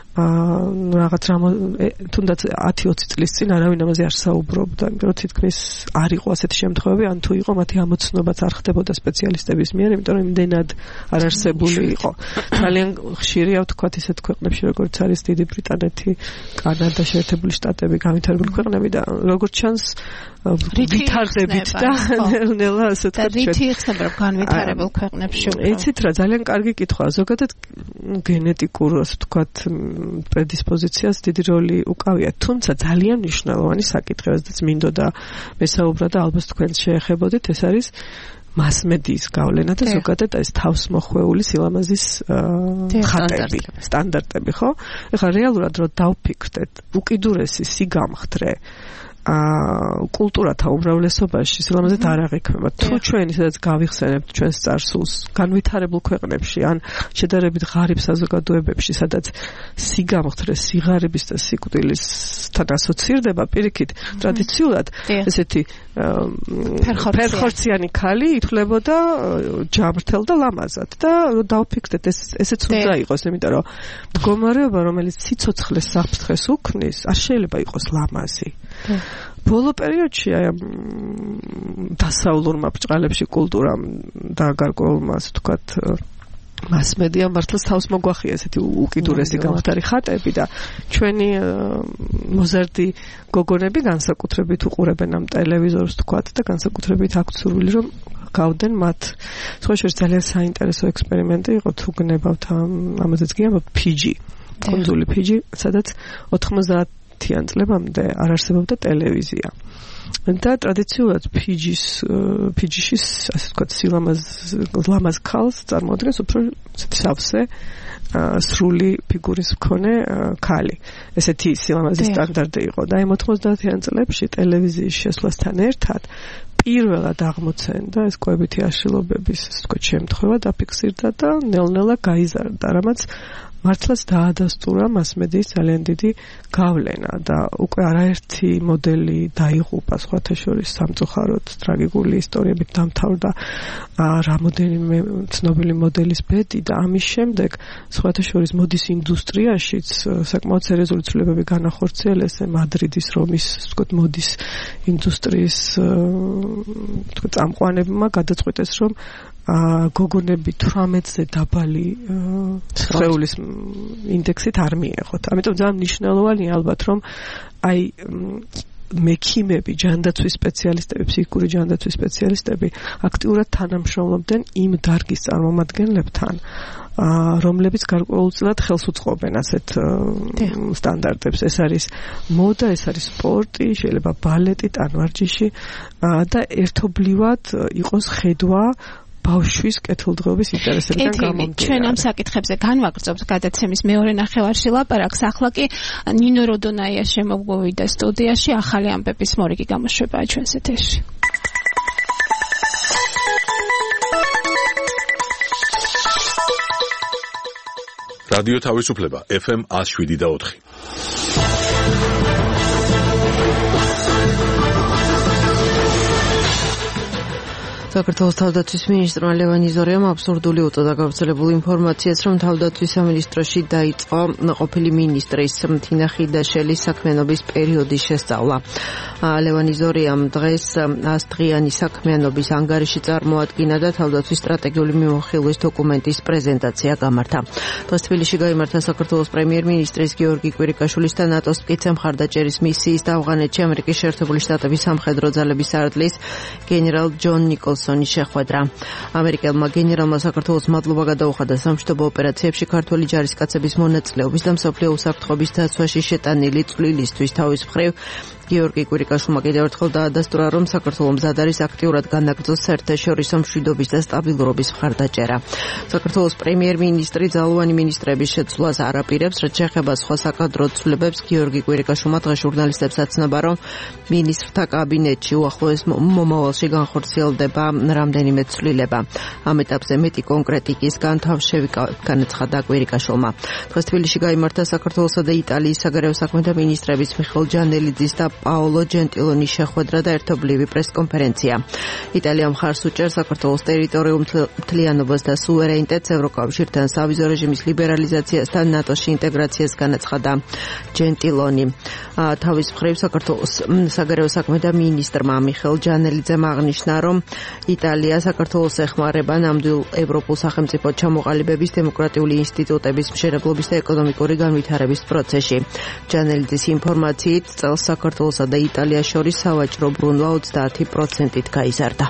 რაღაც რამ თუნდაც ათი ოცი წლის წინ არავინ ამაზე არ საუბრობდა, იმიტომ რომ თითქმის არ იყო ასეთი შემთხვევები, ან თუ იყო მათი ამოცნობაც არ ხდებოდა სპეციალისტების მიერ, იმიტომ რომ იმდენად არ არსებული იყო. ძალიან ხშირია ვთქვათ ისეთ ქვეყნებში, როგორც არის დიდი ბრიტანეთი, კანადა, შეერთებული შტატები, განვითარებული ქვეყნები და როგორც ჩანს ვითარდებით და ნელა ასე ვთქვათ. და რითი იხსნება რომ განვითარებულ ქვეყნებში უფრო. იცით რა, ძალიან კარგი კითხვაა. ზოგადად გენეტიკურ ასე ვთქვათ პრედისპოზიციას დიდი როლი უკავია, თუმცა ძალიან მნიშვნელოვანი საკითხია, სადაც მინდოდა მესაუბრა და ალბათ თქვენ შეეხებოდით, ეს არის მასმედიის გავლენა და ზოგადად ეს თავსმოხვეული სილამაზის ხატები, სტანდარტები, ხო? ეხლა რეალურად რომ დავფიქრდეთ, უკიდურესი სიგამხდრე კულტურათა უმრავლესობაში სილამაზეთ არ აღიქმება. თუ ჩვენ სადაც გავიხსენებთ ჩვენს წარსულს განვითარებულ ქვეყნებში ან შედარებით ღარიბ საზოგადოებებში, სადაც სიგამხდრე სიღარიბის და სიკვდილისთან ასოცირდება, პირიქით ტრადიციულად ესეთი ფერხორციანი ქალი ითვლებოდა ჯამრთელ და ლამაზად და დავფიქრდეთ ეს ესეც უნდა იყოს, იმიტომ რომ მდგომარეობა, რომელიც სიცოცხლეს საფრთხეს უქმნის, არ შეიძლება იყოს ლამაზი. ბოლო პერიოდში აი ამ დასავლურმა ბრჭყალებში კულტურამ და გარკვეულმა ასე ვთქვათ მასმედიამ მართლაც თავს მოგვახია ესეთი უკიდურესი გამხდარი ხატები და ჩვენი მოზარდი გოგონები განსაკუთრებით უყურებენ ამ ტელევიზორს ვთქვათ და განსაკუთრებით აქვთ სურვილი რომ გავდნენ მათ. სხვა შორის ძალიან საინტერესო ექსპერიმენტი იყო, თუ გნებავთ ამაზეც გიამბობ ფიჯი, კუნძული ფიჯი, სადაც ოთხმოცდაათიან წლებამდე არ არსებობდა ტელევიზია. და ტრადიციულად ფიჯის ფიჯიში ასე ვთქვათ სილამაზ ლამაზ ქალს წარმოადგენს უფრო სავსე სრული ფიგურის მქონე ქალი. ესეთი სილამაზის სტანდარტი იყო და აი ოთხმოცდაათიან წლებში ტელევიზიის შესვლასთან ერთად პირველად აღმოცენდა ეს კვებითი აშლილობების ასე ვთქვათ შემთხვევა დაფიქსირდა და ნელ-ნელა გაიზარდა, რამაც მართლაც დაადასტურა მასმედიის ძალიან დიდი გავლენა და უკვე არაერთი მოდელი დაიღუპა, სხვათა შორის სამწუხაროდ ტრაგიკული ისტორიებით დამთავრდა რამოდენიმე ცნობილი მოდელის ბედი და ამის შემდეგ სხვათა შორის მოდის ინდუსტრიაშიც საკმაოდ სერიოზული ცვლილებები განახორციელეს მადრიდის, რომის ვთქვათ მოდის ინდუსტრიის ვთქვათ წამყვანებმა გადაწყვიტეს რომ გოგონები თვრამეტზე დაბალი სხეულის ინდექსით არ მიეღოთ. ამიტომ ძალიან მნიშვნელოვანია ალბათ რომ აი მექიმები, ჯანდაცვის სპეციალისტები, ფსიქიკური ჯანდაცვის სპეციალისტები აქტიურად თანამშრომლობდნენ იმ დარგის წარმომადგენლებთან, რომლებიც გარკვეულწილად ხელს უწყობენ ასეთ სტანდარტებს. ეს არის მოდა, ეს არის სპორტი, შეიძლება ბალეტი, ტანვარჯიში და ერთობლივად იყოს ხედვა ბავშვის კეთილდღეობის ინტერესებიდან გამომდინარე. ჩვენ ამ საკითხებზე განვაგრძობთ გადაცემის მეორე ნახევარში ლაპარაკს. ახლა კი ნინო როდონაია შემოგვივიდა სტუდიაში, ახალი ამბების მორიგი გამოშვებაა ჩვენს ეთერში. რადიო თავისუფლება ეფ ემ one oh seven და four. საქართველოს თავდაცვის მინისტრმა ლევან იზორიამ აბსურდული უწოდა გავრცელებულ ინფორმაციას, რომ თავდაცვის სამინისტროში დაიწყო ყოფილი მინისტრის თინა ხიდაშელის საქმიანობის პერიოდის შესწავლა. ლევან იზორიამ დღეს ასდღიანი საქმიანობის ანგარიში წარმოადგინა და თავდაცვის სტრატეგიული მიმოხილვის დოკუმენტის პრეზენტაცია გამართა. დღეს თბილისში გაიმართა საქართველოს პრემიერ-მინისტრის გიორგი კვირიკაშვილის და ნატოს მტკიცე მხარდაჭერის მისიის და ავღანეთში ამერიკის შეერთებული შტატების სამხედრო ძალების სარდლის გენერალ ჯონ ნიკოლსონის შეხვედრა. ამერიკელმა გენერალმა საქართველოს მადლობა გადაუხადა სამშვიდობო ოპერაციებში ქართველი ჯარისკაცების მონაწილეობის და მსოფლიო უსაფრთხოების დაცვაში შეტანილი წვლილისთვის. თავის მხრივ გიორგი კვირიკაშვილმა კიდევ ერთხელ დაადასტურა, რომ საქართველო მზად არის აქტიურად განაგრძოს საერთაშორისო მშვიდობის და სტაბილურობის მხარდაჭერა. საქართველოს პრემიერ-მინისტრი ძალოვანი მინისტრების შეცვლას არ აპირებს, რაც შეეხება სხვა საკადრო ცვლილებებს. გიორგი კვირიკაშვილმა დღეს ჟურნალისტებს აცნობა, რომ მინისტრთა კაბინეტში უახლოეს მომავალში განხორციელდება რამდენიმე ცვლილება. ამ ეტაპზე მეტი კონკრეტიკისგან თავშევი განაცხადა კვირიკაშვილმა. დღეს თბილისში გაიმართა საქართველოსა და იტალიის საგარეო საქმეთა მინისტრების მიხეილ ჯანელიძის და პაოლო ჯენტილონის შეხვედრა და ერთობლივი პრესკონფერენცია. იტალია მხარს უჭერს საქართველოს ტერიტორიულ მთლიანობას და სუვერენიტეტს, ევროკავშირთან სავიზო რეჟიმის ლიბერალიზაციასთან, ნატოში ინტეგრაციას განაცხადა ჯენტილონი. თავის მხრივ საქართველოს საგარეო საქმეთა მინისტრმა მიხეილ ჯანელიძემ აღნიშნა, რომ იტალია საქართველოს ეხმარება ნამდვილ ევროპულ სახელმწიფო ჩამოყალიბების, დემოკრატიული ინსტიტუტების მშენებლობის და ეკონომიკური განვითარების პროცესში. ჯანელიძის ინფორმაციით წელს საქართველოსა და იტალიას შორის სავაჭრო ბრუნვა ოცდაათი პროცენტით გაიზარდა.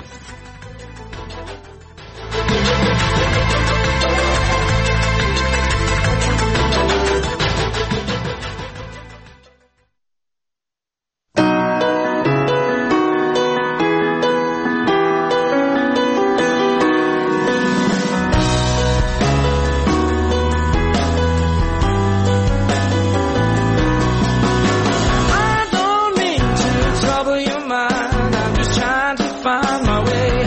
Find my way.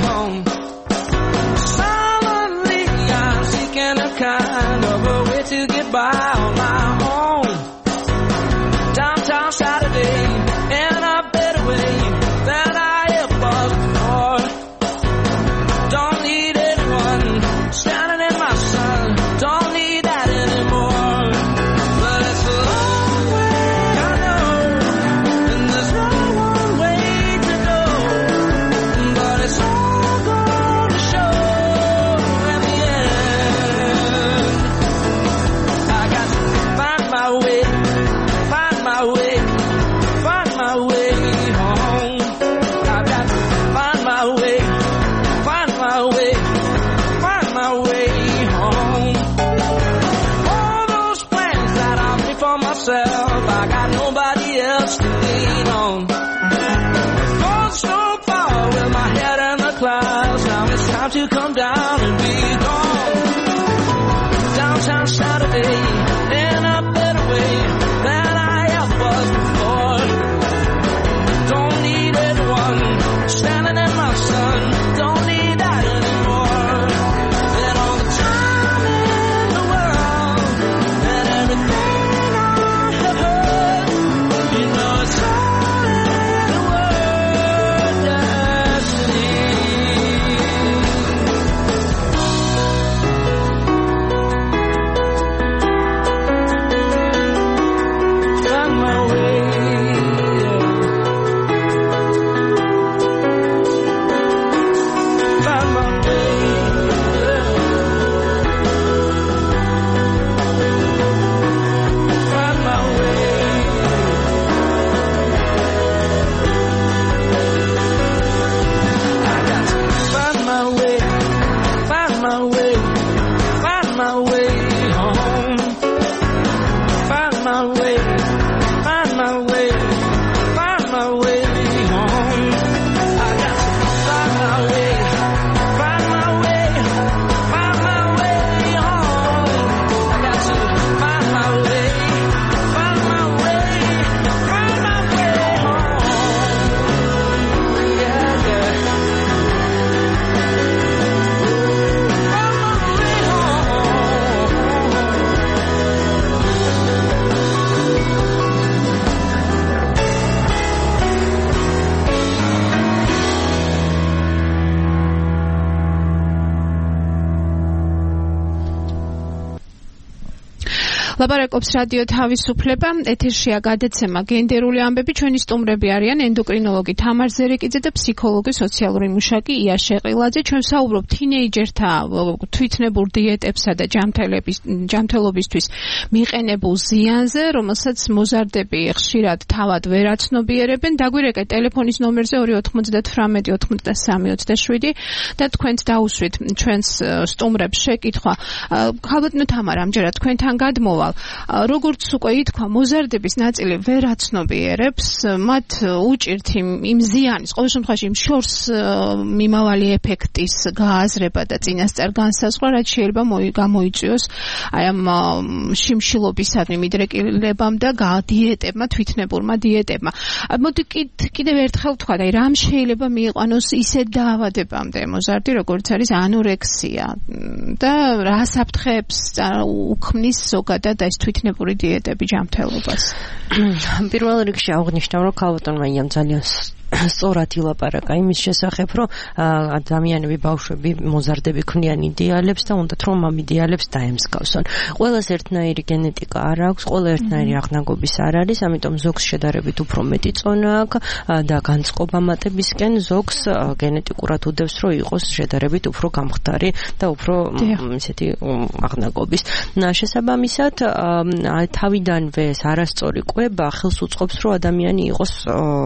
ლაპარაკობს რადიო თავისუფლება, ეთერშია გადაცემა გენდერული ამბები, ჩვენი სტუმრები არიან ენდოკრინოლოგი თამარ ზერეკიძე და ფსიქოლოგი სოციალური მუშაკი ია შეყილაძე. ჩვენ საუბრობთ თინეიჯერთა თვითნებურ დიეტებსა და ჯანმრთელობის ჯანმრთელობისთვის მიყენებულ ზიანზე, რომელსაც მოზარდები ხშირად თავად ვერ აცნობიერებენ. დაგვირეკეთ ტელეფონის ნომერზე ორი ოთხმოცდათვრამეტი ოცდასამი ოცდაშვიდი და თქვენც დაუსვით ჩვენს სტუმრებს შეკითხვა. ხალბატონო თამარ, ამჯერად თქვენთან გადმოვალ. როგორც უკვე ითქვა, მოზარდების ნაწილი ვერ აცნობიერებს, მათ უჭირთ იმ იმ ზიანის, ყოველ შემთხვევაში იმ შორს მიმავალი ეფექტის გააზრება და წინასწარ განსაზღვრა, რაც შეიძლება გამოიწვიოს აი ამ შიმშილობისადმი მიდრეკილებამ და დიეტებმა, თვითნებურმა დიეტებმა. მოდი კიდევ ერთხელ ვთქვა, აი რამ შეიძლება მიიყვანოს ისეთ დაავადებამდე მოზარდი, როგორც არის ანორექსია და რა საფრთხეებს უქმნის ზოგადად ეს თვითნებური დიეტები ჯანმრთელობას. პირველ რიგში აღნიშნავ, რომ ქალბატონმა იამ ძალიან სწორად ილაპარაკა იმის შესახებ, რომ ადამიანები, ბავშვები მოზარდები ქმნიან იდეალებს და უნდათ რომ ამ იდეალებს დაემსგავსონ. ყველას ერთნაირი გენეტიკა არ აქვს, ყველა ერთნაირი აღნაგობის არ არის, ამიტომ ზოგს შედარებით უფრო მეტი წონა აქვს და განწყობა მატებისკენ, ზოგს გენეტიკურად უდევს, რომ იყოს შედარებით უფრო გამხდარი და უფრო ისეთი აღნაგობის. შესაბამისად, თავიდანვე ეს არასწორი კვება ხელს უწყობს, რომ ადამიანი იყოს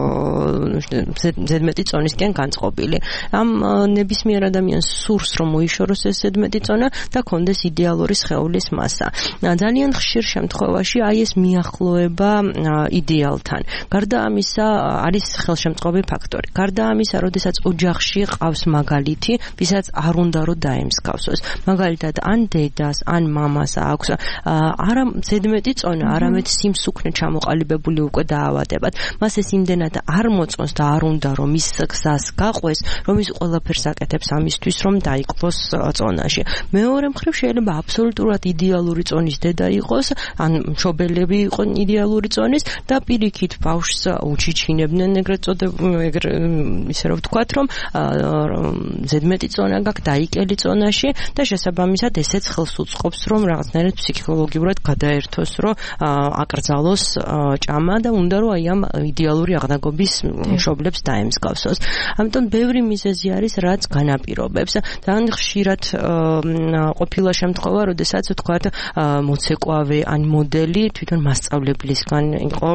ზედმეტი წონისკენ განწყობილი. ამ ნებისმიერ ადამიანს სურს, რომ მოიშოროს ეს ზედმეტი წონა და კონდეს იდეალური სხეულის მასა. ძალიან ხშირ შემთხვევაში აი ეს მიახლოება იდეალთან. გარდა ამისა, არის ხელშემწყობი ფაქტორი. გარდა ამისა, როდესაც ოჯახში ყავს მაგალითი, ვისაც არ უნდა რომ დაემსგავსოს. მაგალითად, ან დედას, ან მამას აქვს არა ზედმეტი წონა, არამედ სიმსუქნე ჩამოყალიბებული უკვე დაავადებად. მას ეს იმდენად არ მოწონს და არ უნდა რომ ის გზას გაყვეს, რომ ის ყველაფერს აკეთებს ამისთვის, რომ დაიკლოს წონაში. მეორე მხრივ შეიძლება აბსოლუტურად იდეალური წონის დედა იყოს, ან მშობელები იყვნენ იდეალური წონის და პირიქით ბავშვს უჩიჩინებდნენ, ეგრეთ წოდებული, ისე რომ ვთქვათ, რომ ზედმეტი წონა გაქვს, დაიკელი წონაში და შესაბამისად ესეც ხელს უწყობს, რომ რაღაცნაირად ფსიქოლოგიურად გადაერთოს, რომ აკრძალოს ჭამა და უნდა რომ აი ამ იდეალური აღნაგობის მშობლებს დაემსგავსოს. ამიტომ ბევრი მიზეზი არის, რაც განაპირობებს. ძალიან ხშირად ყოფილა შემთხვევა, როდესაც ვთქვათ, მოცეკვავე ან მოდელი თვითონ მასწავლებლისგან იყო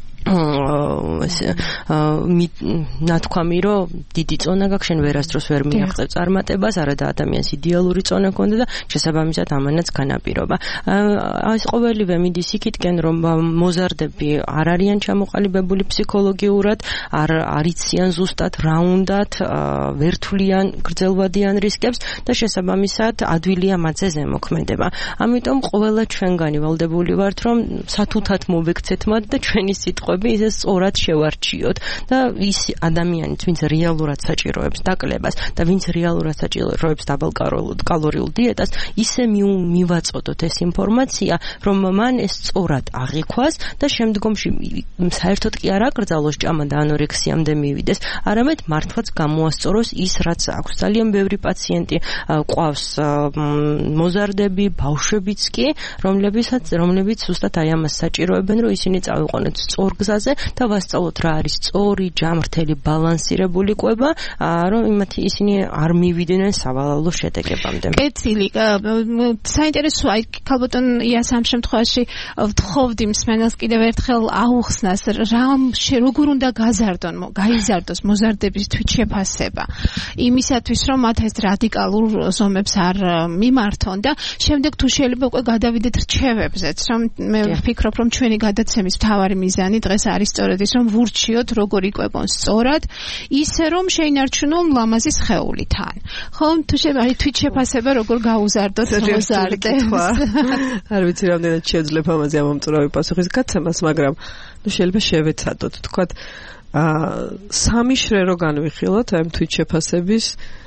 ნათქვამი, რომ დიდი წონა გაქვს, შენ ვერასდროს ვერ მიაღწევ წარმატებას, არა და ადამიანს იდეალური წონა ჰქონდა და შესაბამისად ამანაც განაპირობა. ეს ყოველივე მიდის იქითკენ, რომ მოზარდები არ არიან ჩამოყალიბებული ფსიქოლოგიურად, არ არიციან ზუსტად რა უნდათ, ვერ თვლიან გრძელვადიან რისკებს და შესაბამისად ადვილია მათზე ზემოქმედება. ამიტომ ყველა ჩვენგანი ვალდებული ვართ, რომ სათუთად მოვექცეთ მათ და ჩვენი სიტყვა ისე სწორად შევარჩიოთ და ის ადამიანიც, ვინც რეალურად საჭიროებს დაკლებას და ვინც რეალურად საჭიროებს დაბალკალორიულ დიეტას, ისე მივაწოდოთ ეს ინფორმაცია, რომ მან ეს სწორად აღიქვას და შემდგომში საერთოდ კი არ აკრძალოს ჭამა და ანორექსიამდე მივიდეს, არამედ მართლაც გამოასწოროს ის, რაც აქვს. ძალიან ბევრი პაციენტი ყავს მოზარდები, ბავშვებიც კი, რომლებიცაც რომლებიც ზუსტად აი ამას საჭიროებენ, რომ ისინი წავიყვანოთ სწორ გზაზე და ვასწავლოთ რა არის სწორი, ჯანმრთელი, ბალანსირებული კვება, რომ იმათი ისინი არ მივიდნენ სავალალო შედეგებამდე. კეთილი, საინტერესოა, ქალბატონ იას ამ შემთხვევაში ვთხოვდი მსმენელს კიდევ ერთხელ აუხსნას, რამ როგორ უნდა გაზარდონ, გაიზარდოს მოზარდების თვითშეფასება. იმისათვის, რომ მათ ეს რადიკალურ ზომებს არ მიმართონ და შემდეგ თუ შეიძლება უკვე გადავიდეთ რჩევებზეც, რომ მე ვფიქრობ, რომ ჩვენი გადაცემის მთავარი მიზანი დღეს არის სწორედ ის, რომ ვურჩიოთ როგორ იკვებონ სწორად, ისე რომ შეინარჩუნონ ლამაზი სხეული თან. ხო, თუ შეიძლება აი თვითშეფასება როგორ გაუზარდოთ მოზარდებს. არ ვიცი რამდენად შეძლებ ამაზე ამომწურავი პასუხის გაცემას, მაგრამ ნუ შეიძლება შევეცადოთ, თქვათ, სამი შრე რო განვიხილოთ აი თვითშეფასების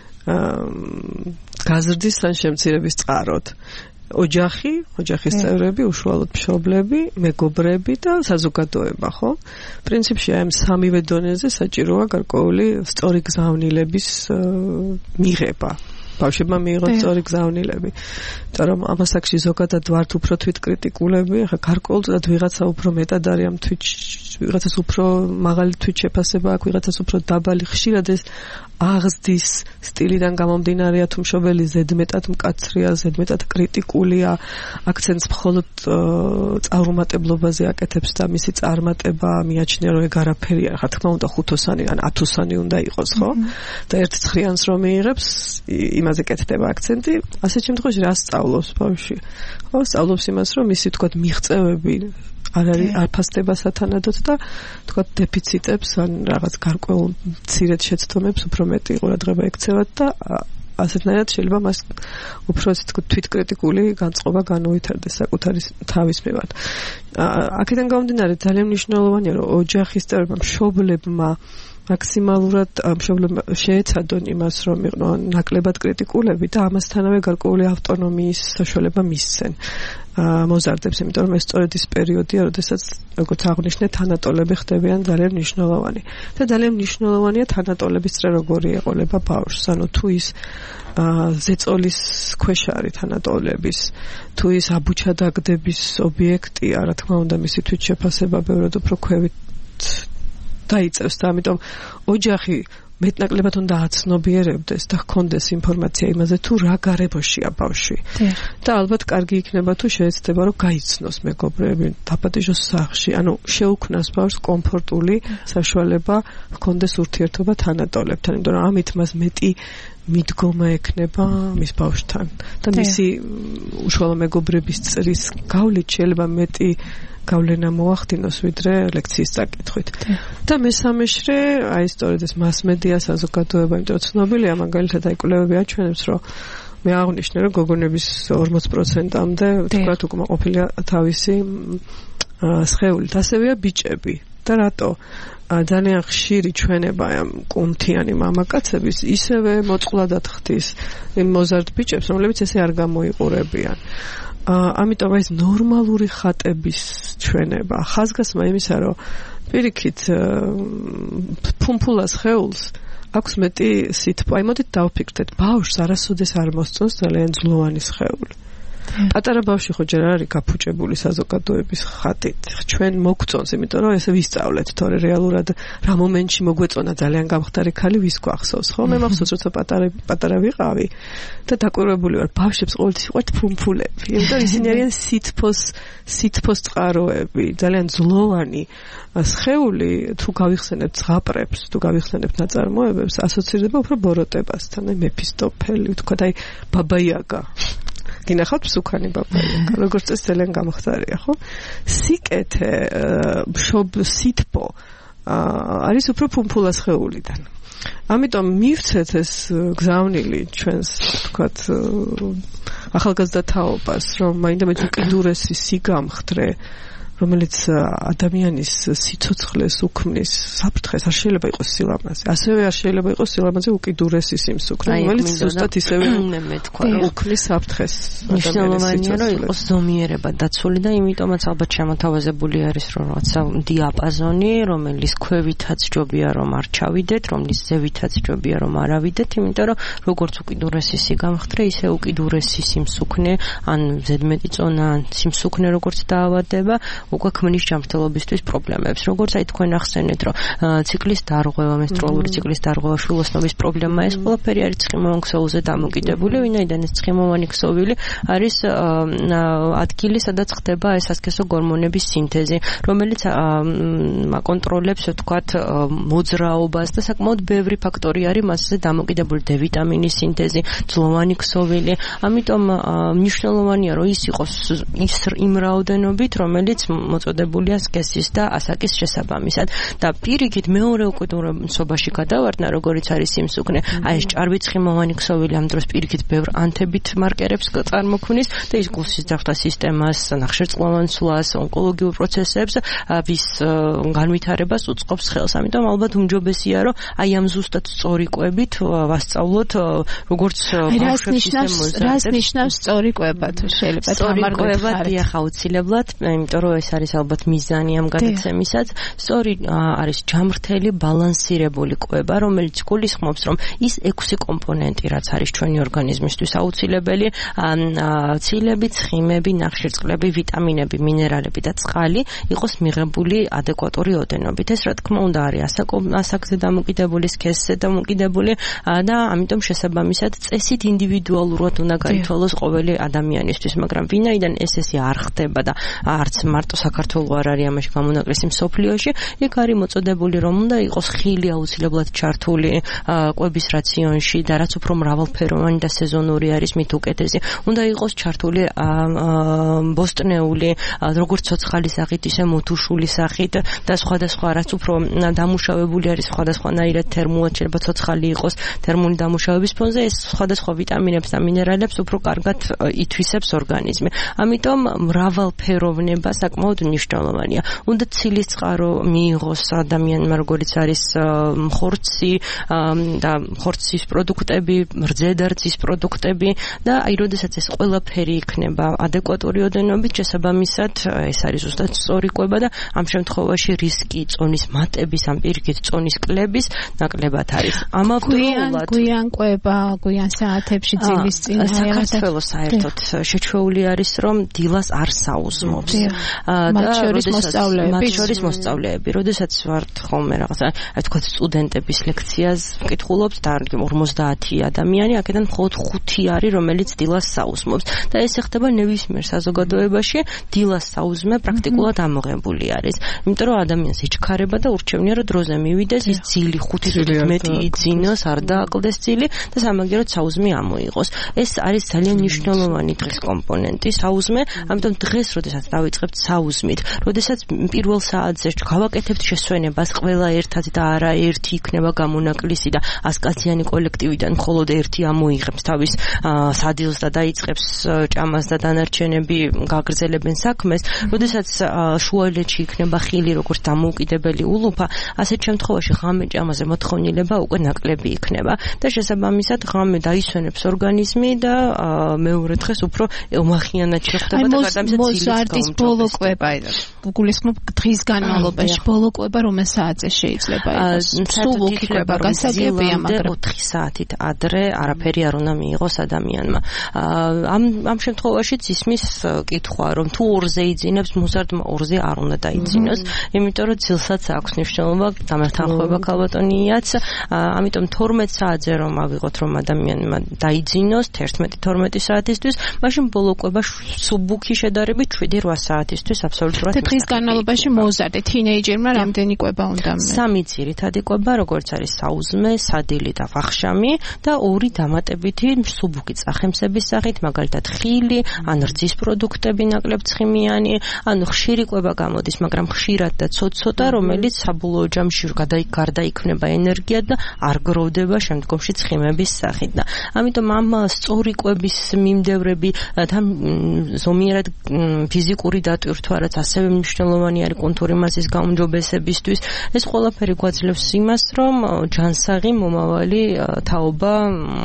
გაზრდის ან შემცირების წყაროთ. ოჯახი, ოჯახის წევრები, უშუალოდ მშობლები, მეგობრები და საზოგადოება, ხო? პრინციპში აი ამ სამივე დონეზე საჭიროა გარკვეული სწორი გზავნილების მიღება. ბავშვებმა მიიღოთ სწორი გზავნილები. იმიტომ რომ ამასაკში ზოგადად ვართ უფრო თვითკრიტიკულები, ახლა გარკვეულწილად ვიღაცა უფრო მეტად არის ამ თვით, ვიღაცას უფრო მაღალი თვით შეფასება აქვს, ვიღაცას უფრო დაბალი, ხშირად ეს აღზრდის სტილიდან გამომდინარეა, თუ მშობელი ზედმეტად მკაცრია, ზედმეტად კრიტიკულია, აქცენტს მხოლოდ წარუმატებლობაზე აკეთებს და მისი წარმატება მიაჩნია, რომ ეგ არაფერი არა, რა თქმა უნდა ხუთოსანი ან ათოსანი უნდა იყოს, ხო? და ერთ ცხრიანს რომ მიიღებს, იმაზე კეთდება აქცენტი, ასეთ შემთხვევაში რა სწავლობს ბავშვი? ხო, სწავლობს იმას, რომ მისი თქვათ მიღწევები არ არის არ ფასდება სათანადოდ და თქვათ დეფიციტებს ან რაღაც გარკვეულ მცირედ შეცდომებს უფრო მეტი ყურადღება ექცევათ და ასეთნაირად შეიძლება მას უფრო ასე თქვათ თვითკრიტიკული განწყობა განუვითარდეს საკუთარი თავის მიმართ. აქედან გამომდინარე ძალიან მნიშვნელოვანია რომ ოჯახის წევრებმა, მშობლებმა მაქსიმალურად მშობლებმა შეეცადონ იმას, რომ იყვნენ ნაკლებად კრიტიკულები და ამასთანავე გარკვეული ავტონომიის საშუალება მისცენ მოზარდებს, იმიტომ რომ ეს სწორედ ის პერიოდია, როდესაც როგორც აღნიშნე, თანატოლები ხდებიან ძალიან მნიშვნელოვანი. და ძალიან მნიშვნელოვანია თანატოლების წრე როგორი ეყოლება ბავშვს, ანუ თუ ის ზეწოლის ქვეშ არის თანატოლების, თუ ის აბუჩადაგდების ობიექტია, რა თქმა უნდა, მისი თვითშეფასება ბევრად უფრო ქვევით დაიწევს და ამიტომ ოჯახი მეტნაკლებად უნდა აცნობიერებდეს და ჰქონდეს ინფორმაცია იმაზე თუ რა გარემოშია ბავშვი. და ალბათ კარგი იქნება თუ შეეცდება რომ გაიცნოს მეგობრები, დაპატიჟოს სახლში, ანუ შეუქმნას ბავშვს კომფორტული საშუალება ჰქონდეს ურთიერთობა თანატოლებთან, იმიტომ რომ ამით მას მეტი მიდგომა ექნება მის ბავშვთან და მისი უშუალო მეგობრების წრის გავლით შეიძლება მეტი გავლენა მოახდინოს ვიდრე ლექციის წაკითხვით. და მესამეშრე, აი სწორედ ეს მასმედია საზოგადოება, იმიტომ რომ ცნობილია მაგალითად აი კვლევები აჩვენებს, რომ მე აღნიშნე რომ გოგონების ორმოც პროცენტამდე თქვათ უკმაყოფილია თავისი სხეულით, ასევეა ბიჭები. და რატო ძალიან ხშირი ჩვენება ამ კუნთიანი მამაკაცების ისევე მოწყვლადად ხდის იმ მოზარდ ბიჭებს, რომლებიც ესე არ გამოიყურებიან. ამიტომ ეს ნორმალური ხატების ჩვენება ხაზგასმა იმისა, რომ პირიქით ფუმფულას ხეულს აქვს მეტი სითბო. აი მოდით დავფიქრდეთ, ბავშვს არასოდეს არ მოსწონს ძალიან ძლოვანი სხეული. პატარა ბავშვი ხო ჯერ არ არის გაფუჭებული საზოგადოების ხატით. ჩვენ მოგწონს, იმიტომ რომ ესე ვისწავლეთ, თორე რეალურად რა მომენტში მოგვეწონა ძალიან გამხდარი ქალი ვის გვახსოვს, ხო? მე მახსოვს, როცა პატარა პატარა ვიყავი და დაკვირვებული ვარ, ბავშვებს ყოველთვის ვიყავთ ფუმფულები. იმიტომ ისინი არიან სითფოს სითფოს წყაროები, ძალიან ძლოვანი სხეული, თუ გავიხსენებთ ზღაპრებს, თუ გავიხსენებთ ნაწარმოებებს, ასოცირდება უფრო ბოროტებასთან, აი მეფისტოფელი, თქვა და აი ბაბაიაგა. გინახავთ მსუქანი ბაბაიაგა, როგორც წესი ძალიან გამხდარია, ხო? სიკეთე, მშობ სითბო არის უფრო ფუმფულა სხეულიდან. ამიტომ მივცეთ ეს გზავნილი ჩვენს, თქვათ, ახალგაზრდა თაობას, რომ მაინდა-მაინც უკიდურესი სიგამხდრე, რომელიც ადამიანის სიცოცხლეს უქმნის საფრთხეს, არ შეიძლება იყოს სილამაზე. ასევე არ შეიძლება იყოს სილამაზე უკიდურესი სიმსუქნე, რომელიც ზუსტად ისევე უქმნის საფრთხეს. მნიშვნელოვანია რომ იყოს ზომიერება დაცული და იმიტომაც ალბათ შემოთავაზებული არის რომ რაღაცა დიაპაზონი, რომელიც ქვევითაც ჯობია რომ არ ჩავიდეთ, რომლის ზევითაც ჯობია რომ არ ავიდეთ, იმიტომ რომ როგორც უკიდურესი სიგამხდრე, ისე უკიდურესი სიმსუქნე, ან ზედმეტი წონა, ან სიმსუქნე როგორც დაავადება უკვე ქმნის ჯანმრთელობისთვის პრობლემებს. როგორც აი თქვენ ახსენეთ, რომ ციკლის დარღვევა, მენსტრუალური ციკლის დარღვევა, შვილოსნობის პრობლემა, ეს ყველაფერი არის ცხიმოვან ქსოვილზე დამოკიდებული, ვინაიდან ეს ცხიმოვანი ქსოვილი არის ადგილი, სადაც ხდება ეს ასქესო გორმონების სინთეზი, რომელიც აკონტროლებს, ვთქვათ, მოძრაობას და საკმაოდ ბევრი ფაქტორი არის მასზე დამოკიდებული, D ვიტამინის სინთეზი, ძლოვანი ქსოვილი. ამიტომ მნიშვნელოვანია, რომ ის იყოს ის იმ რაოდენობით, რომელიც მოწოდებულია სქესის და ასაკის შესაბამისად. და პირიქით მეორე უკიდურესობაში გადავარდნა, როგორც არის სიმსუქნე, აი ეს ჭარბიცხიმოვანი ქსოვილი ამ დროს პირიქით ბევრ ანთებით მარკერებს წარმოქმნის და ის გულსის ძაღლთა სისტემას, ნახშირწყლოვან ცვლას, ონკოლოგიურ პროცესებს, ვის განვითარებას უწყობს ხელს. ამიტომ ალბათ უმჯობესია, რომ აი ამ ზუსტად სწორი კვებით ვასწავლოთ, როგორც ბავშვების სისტემას. რას ნიშნავს სწორი კვება, თუ შეიძლება თამარ კვება? დიახ, აუცილებლად, იმიტომ რომ ეს არის ალბათ მიზანი ამ გადაცემისაც, სწორი არის ჯამრთელი ბალანსირებული კვება, რომელიც გულისხმობს, რომ ის ექვსი კომპონენტი, რაც არის ჩვენი ორგანიზმისთვის აუცილებელი, ცილები, ცხიმები, ნახშირწყლები, ვიტამინები, მინერალები და წყალი იყოს მიღებული ადეკვატური ოდენობით. ეს რა თქმა უნდა არის ასაკზე დამოკიდებული, სქესზე დამოკიდებული და ამიტომ შესაბამისად წესით ინდივიდუალურად უნდა გაითვალოს ყოველი ადამიანისთვის, მაგრამ ვინაიდან ეს ესე არ ხდება და არც მარტო საქართველოს არ არის ამაში გამონაკლისი მსოფლიოში, იქ არის მოწოდებული, რომ უნდა იყოს ხილი აუცილებლად ჩართული კვების რაციონში და რაც უფრო მრავალფეროვანი და სეზონური არის, მით უკეთესი. უნდა იყოს ჩართული ბოსტნეული, როგორც ცოცხალი სახით, ისე მოთუშული სახით და სხვადასხვა, რაც უფრო დამუშავებული არის სხვადასხვანაირად თერმულად, შეიძლება ცოცხალი იყოს თერმული დამუშავების ფონზე, ეს სხვადასხვა ვიტამინებს და მინერალებს უფრო კარგად ითვისებს ორგანიზმი. ამიტომ მრავალფეროვნება საკმაოდ მნიშვნელოვანია. უნდა ცილის წყარო მიიღოს ადამიანმა, როგორც არის ხორცი და ხორცის პროდუქტები, რძედარცის პროდუქტები და აი, როდესაც ეს ყველაფერი იქნება ადეკვატური ოდენობით, შესაბამისად, ეს არის ზუსტად სწორი კვება და ამ შემთხვევაში რისკი წონის მატების, ამ პირიქით წონის კლების ნაკლებად არის. ამავდროულად გვიან კვება, გვიან საათებში ძილის წინ საქართველოს საერთოდ შეჩვეული არის, რომ დილას არ საუზმობს. მათ შორის მოსწავლეები, მათ შორის მოსწავლეები, როდესაც ვართ ხოლმე რაღაცა, აი თქვა სტუდენტების ლექციას ვკითხულობთ და ორმოცდაათი ადამიანი, აქედან მხოლოდ ხუთი არის, რომელიც დილას საუზმობს და ეს ხდება ნებისმიერ საზოგადოებაში, დილას საუზმე პრაქტიკულად ამოღებული არის. იმიტომ რომ ადამიანს იჩქარება და ურჩევნია რომ დროზე მივიდეს, ის ძილი ხუთი მეტი იძინოს, არ დააკლდეს ძილი და სამაგიეროდ საუზმე ამოიღოს. ეს არის ძალიან მნიშვნელოვანი დღის კომპონენტი, საუზმე, ამიტომ დღეს, როდესაც დავიწყებთ საუზმით, როდესაც პირველ საათზე გავაკეთებთ შესვენებას ყველა ერთად და არა ერთი იქნება გამონაკლისი და ასკაციანი კოლექტივიდან მხოლოდ ერთი ამოიღებს თავის სადილს და დაიწყებს ჭამას და დანარჩენები გაგრძელებენ საქმეს, როდესაც შუალედში იქნება ხილი როგორც დამოუკიდებელი ულუფა, ასეთ შემთხვევაში ღამე ჭამაზე მოთხოვნილება უკვე ნაკლები იქნება და შესაბამისად ღამე დაისვენებს ორგანიზმი და მეორე დღეს უფრო ომახიანად შეხვდება და გადამზად მოზარდის ბოლო კვება, გულისხმობ დღის განმავლობაში ბოლო კვება რომელ საათზე შეიძლება იყოს? სულ უკითხება გასაგებია, მაგრამ ოთხი საათით ადრე არაფერი არ უნდა მიიღოს ადამიანმა. ამ ამ შემთხვევაშიც ისმის კითხვა, რომ თუ ორზე იძინებს, მოზარდმა ორზე არ უნდა დაიძინოს, იმიტომ რომ ძილსაც აქვს მნიშვნელობა, დამერთანხმება ქალბატონიაც, ამიტომ თორმეტ საათზე რომ ავიღოთ, რომ ადამიანმა დაიძინოს თერთმეტი თორმეტი საათისთვის, მაშინ ბოლო კვება სუბუქი შედარებით შვიდი რვა საათისთვის აბსოლუტურად მისაღებია. დღის განმავლობაში მოზარდე თინეიჯერმა რამდენი კვება უნდა მე? სამი ძირითადი კვება, როგორც არის საუზმე, სადილი და ვახშამი და ორი დამატებითი სუბუქი წახემსების სახით, მაგალითად ხილი, ან რძის პროდუქტები ნაკლებცხიმიანი, ანუ ხშირი კვება გამოდის, მაგრამ ხშირად და ცოტ-ცოტა, რომელიც საბოლოო ჯამში გარდაიქმნება ენერგია და არ გროვდება შემდგომში ცხიმების სახით. და ამიტომ ამ სწორი კვების მიმდევრები და ზომიერად ფიზიკური დატვირთვა, რაც ასევე მნიშვნელოვანი არის კონტური მასის გაუმჯობესებისთვის, ეს ყველაფერი გვაძლევს იმას, რომ ჯანსაღი მომავალი თაობა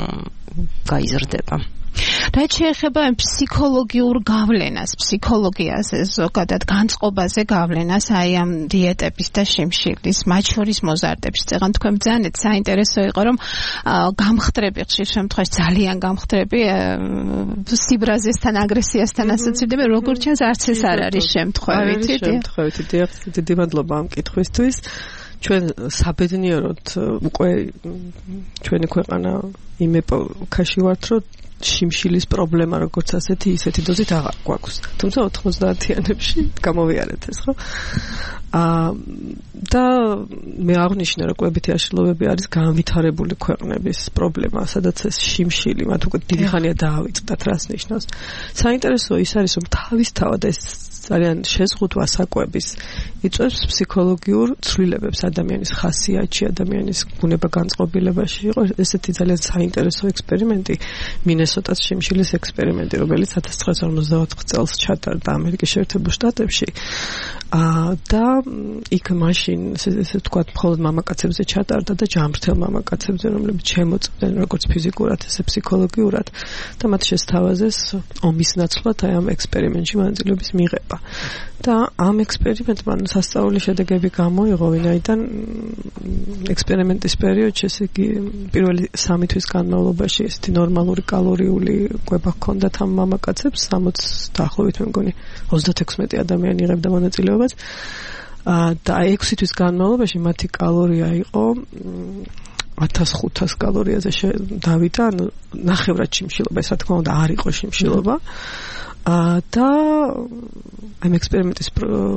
გაიზრდება. რაც შეეხება ფსიქოლოგიურ გავლენას, ფსიქოლოგიაზე, ზოგადად განწყობაზე გავლენას, აი ამ დიეტების და შიმშილის, მათ შორის მოზარდების. წეგან თქვენ ბრძანეთ, საინტერესო იყო, რომ გამხდრები, ხშირ შემთხვევაში ძალიან გამხდრები, სიბრაზესთან, აგრესიასთან ასოცირდება, როგორც ჩანს, არც ეს არ არის შემთხვევით. შემთხვევით, დიახ, დიდი მადლობა ამ კითხვისთვის. ჩვენ საბედნიეროდ უკვე ჩვენი ქვეყანა იმ ეპოქაში ვართ, რომ შიმშილის პრობლემა როგორც ასეთი ისეთი დოზით აღარ გვაქვს. თუმცა ოთხმოცდაათიანებში გამოვიარეთ ეს, ხო? აა და მე აღნიშნე, რომ კვებითი აშლილობები არის განვითარებული ქვეყნების პრობლემა, სადაც ეს შიმშილი მათ უკვე დიდი ხანია დაავიწყდათ, რას ნიშნავს. საინტერესო ის არის, რომ თავისთავად ეს ძალიან შეზღუდვა საკვების იწვევს ფსიქოლოგიურ ცვლილებებს ადამიანის ხასიათში, ადამიანის ბუნება განწყობილებაში. იყო ესეთი ძალიან საინტერესო ექსპერიმენტი, მინესოტას შიმშილის ექსპერიმენტი, რომელიც ათას ცხრაასი ორმოცდაოთხ წელს ჩატარდა ამერიკის შეერთებულ შტატებში. და იქ მაშინ ესე ვთქვათ, მხოლოდ მამაკაცებზე ჩატარდა და ჯანმრთელ მამაკაცებზე, რომლებიც შემოწმდნენ როგორც ფიზიკურად, ესე ფსიქოლოგიურად და მათ შესთავაზეს ომის ნაცვლად აი ამ ექსპერიმენტში მონაწილეობის მიღება. და ამ ექსპერიმენტმა სასწაული შედეგები გამოიღო, ვინაიდან ექსპერიმენტის პერიოდში, ესე იგი, პირველი სამი თვის განმავლობაში ესეთი ნორმალური კალორიული კვება ჰქონდათ ამ მამაკაცებს, სამოცი დაახლოებით მე მგონი ოცდაექვსმეტი ადამიანი იღებდა მონაწილეობას. და ექვსი თვის განმავლობაში მათი კალორია იყო ათას ხუთას კალორიაზე დავიდა, ანუ ნახევრად შიმშილობა, ეს რა თქმა უნდა არ იყო შიმშილობა. და ამ ექსპერიმენტის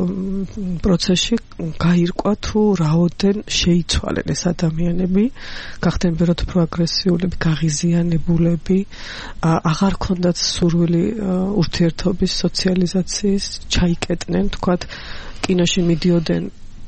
პროცესში გაირკვა თუ რაოდენ შეიცვალენ ეს ადამიანები, გახდნენ ბევრად უფრო აგრესიულები, გაღიზიანებულები, აღარ ქონდათ სურვილი ურთიერთობის, სოციალიზაციის, ჩაიკეტნენ, თქვათ, კინოში მიდიოდნენ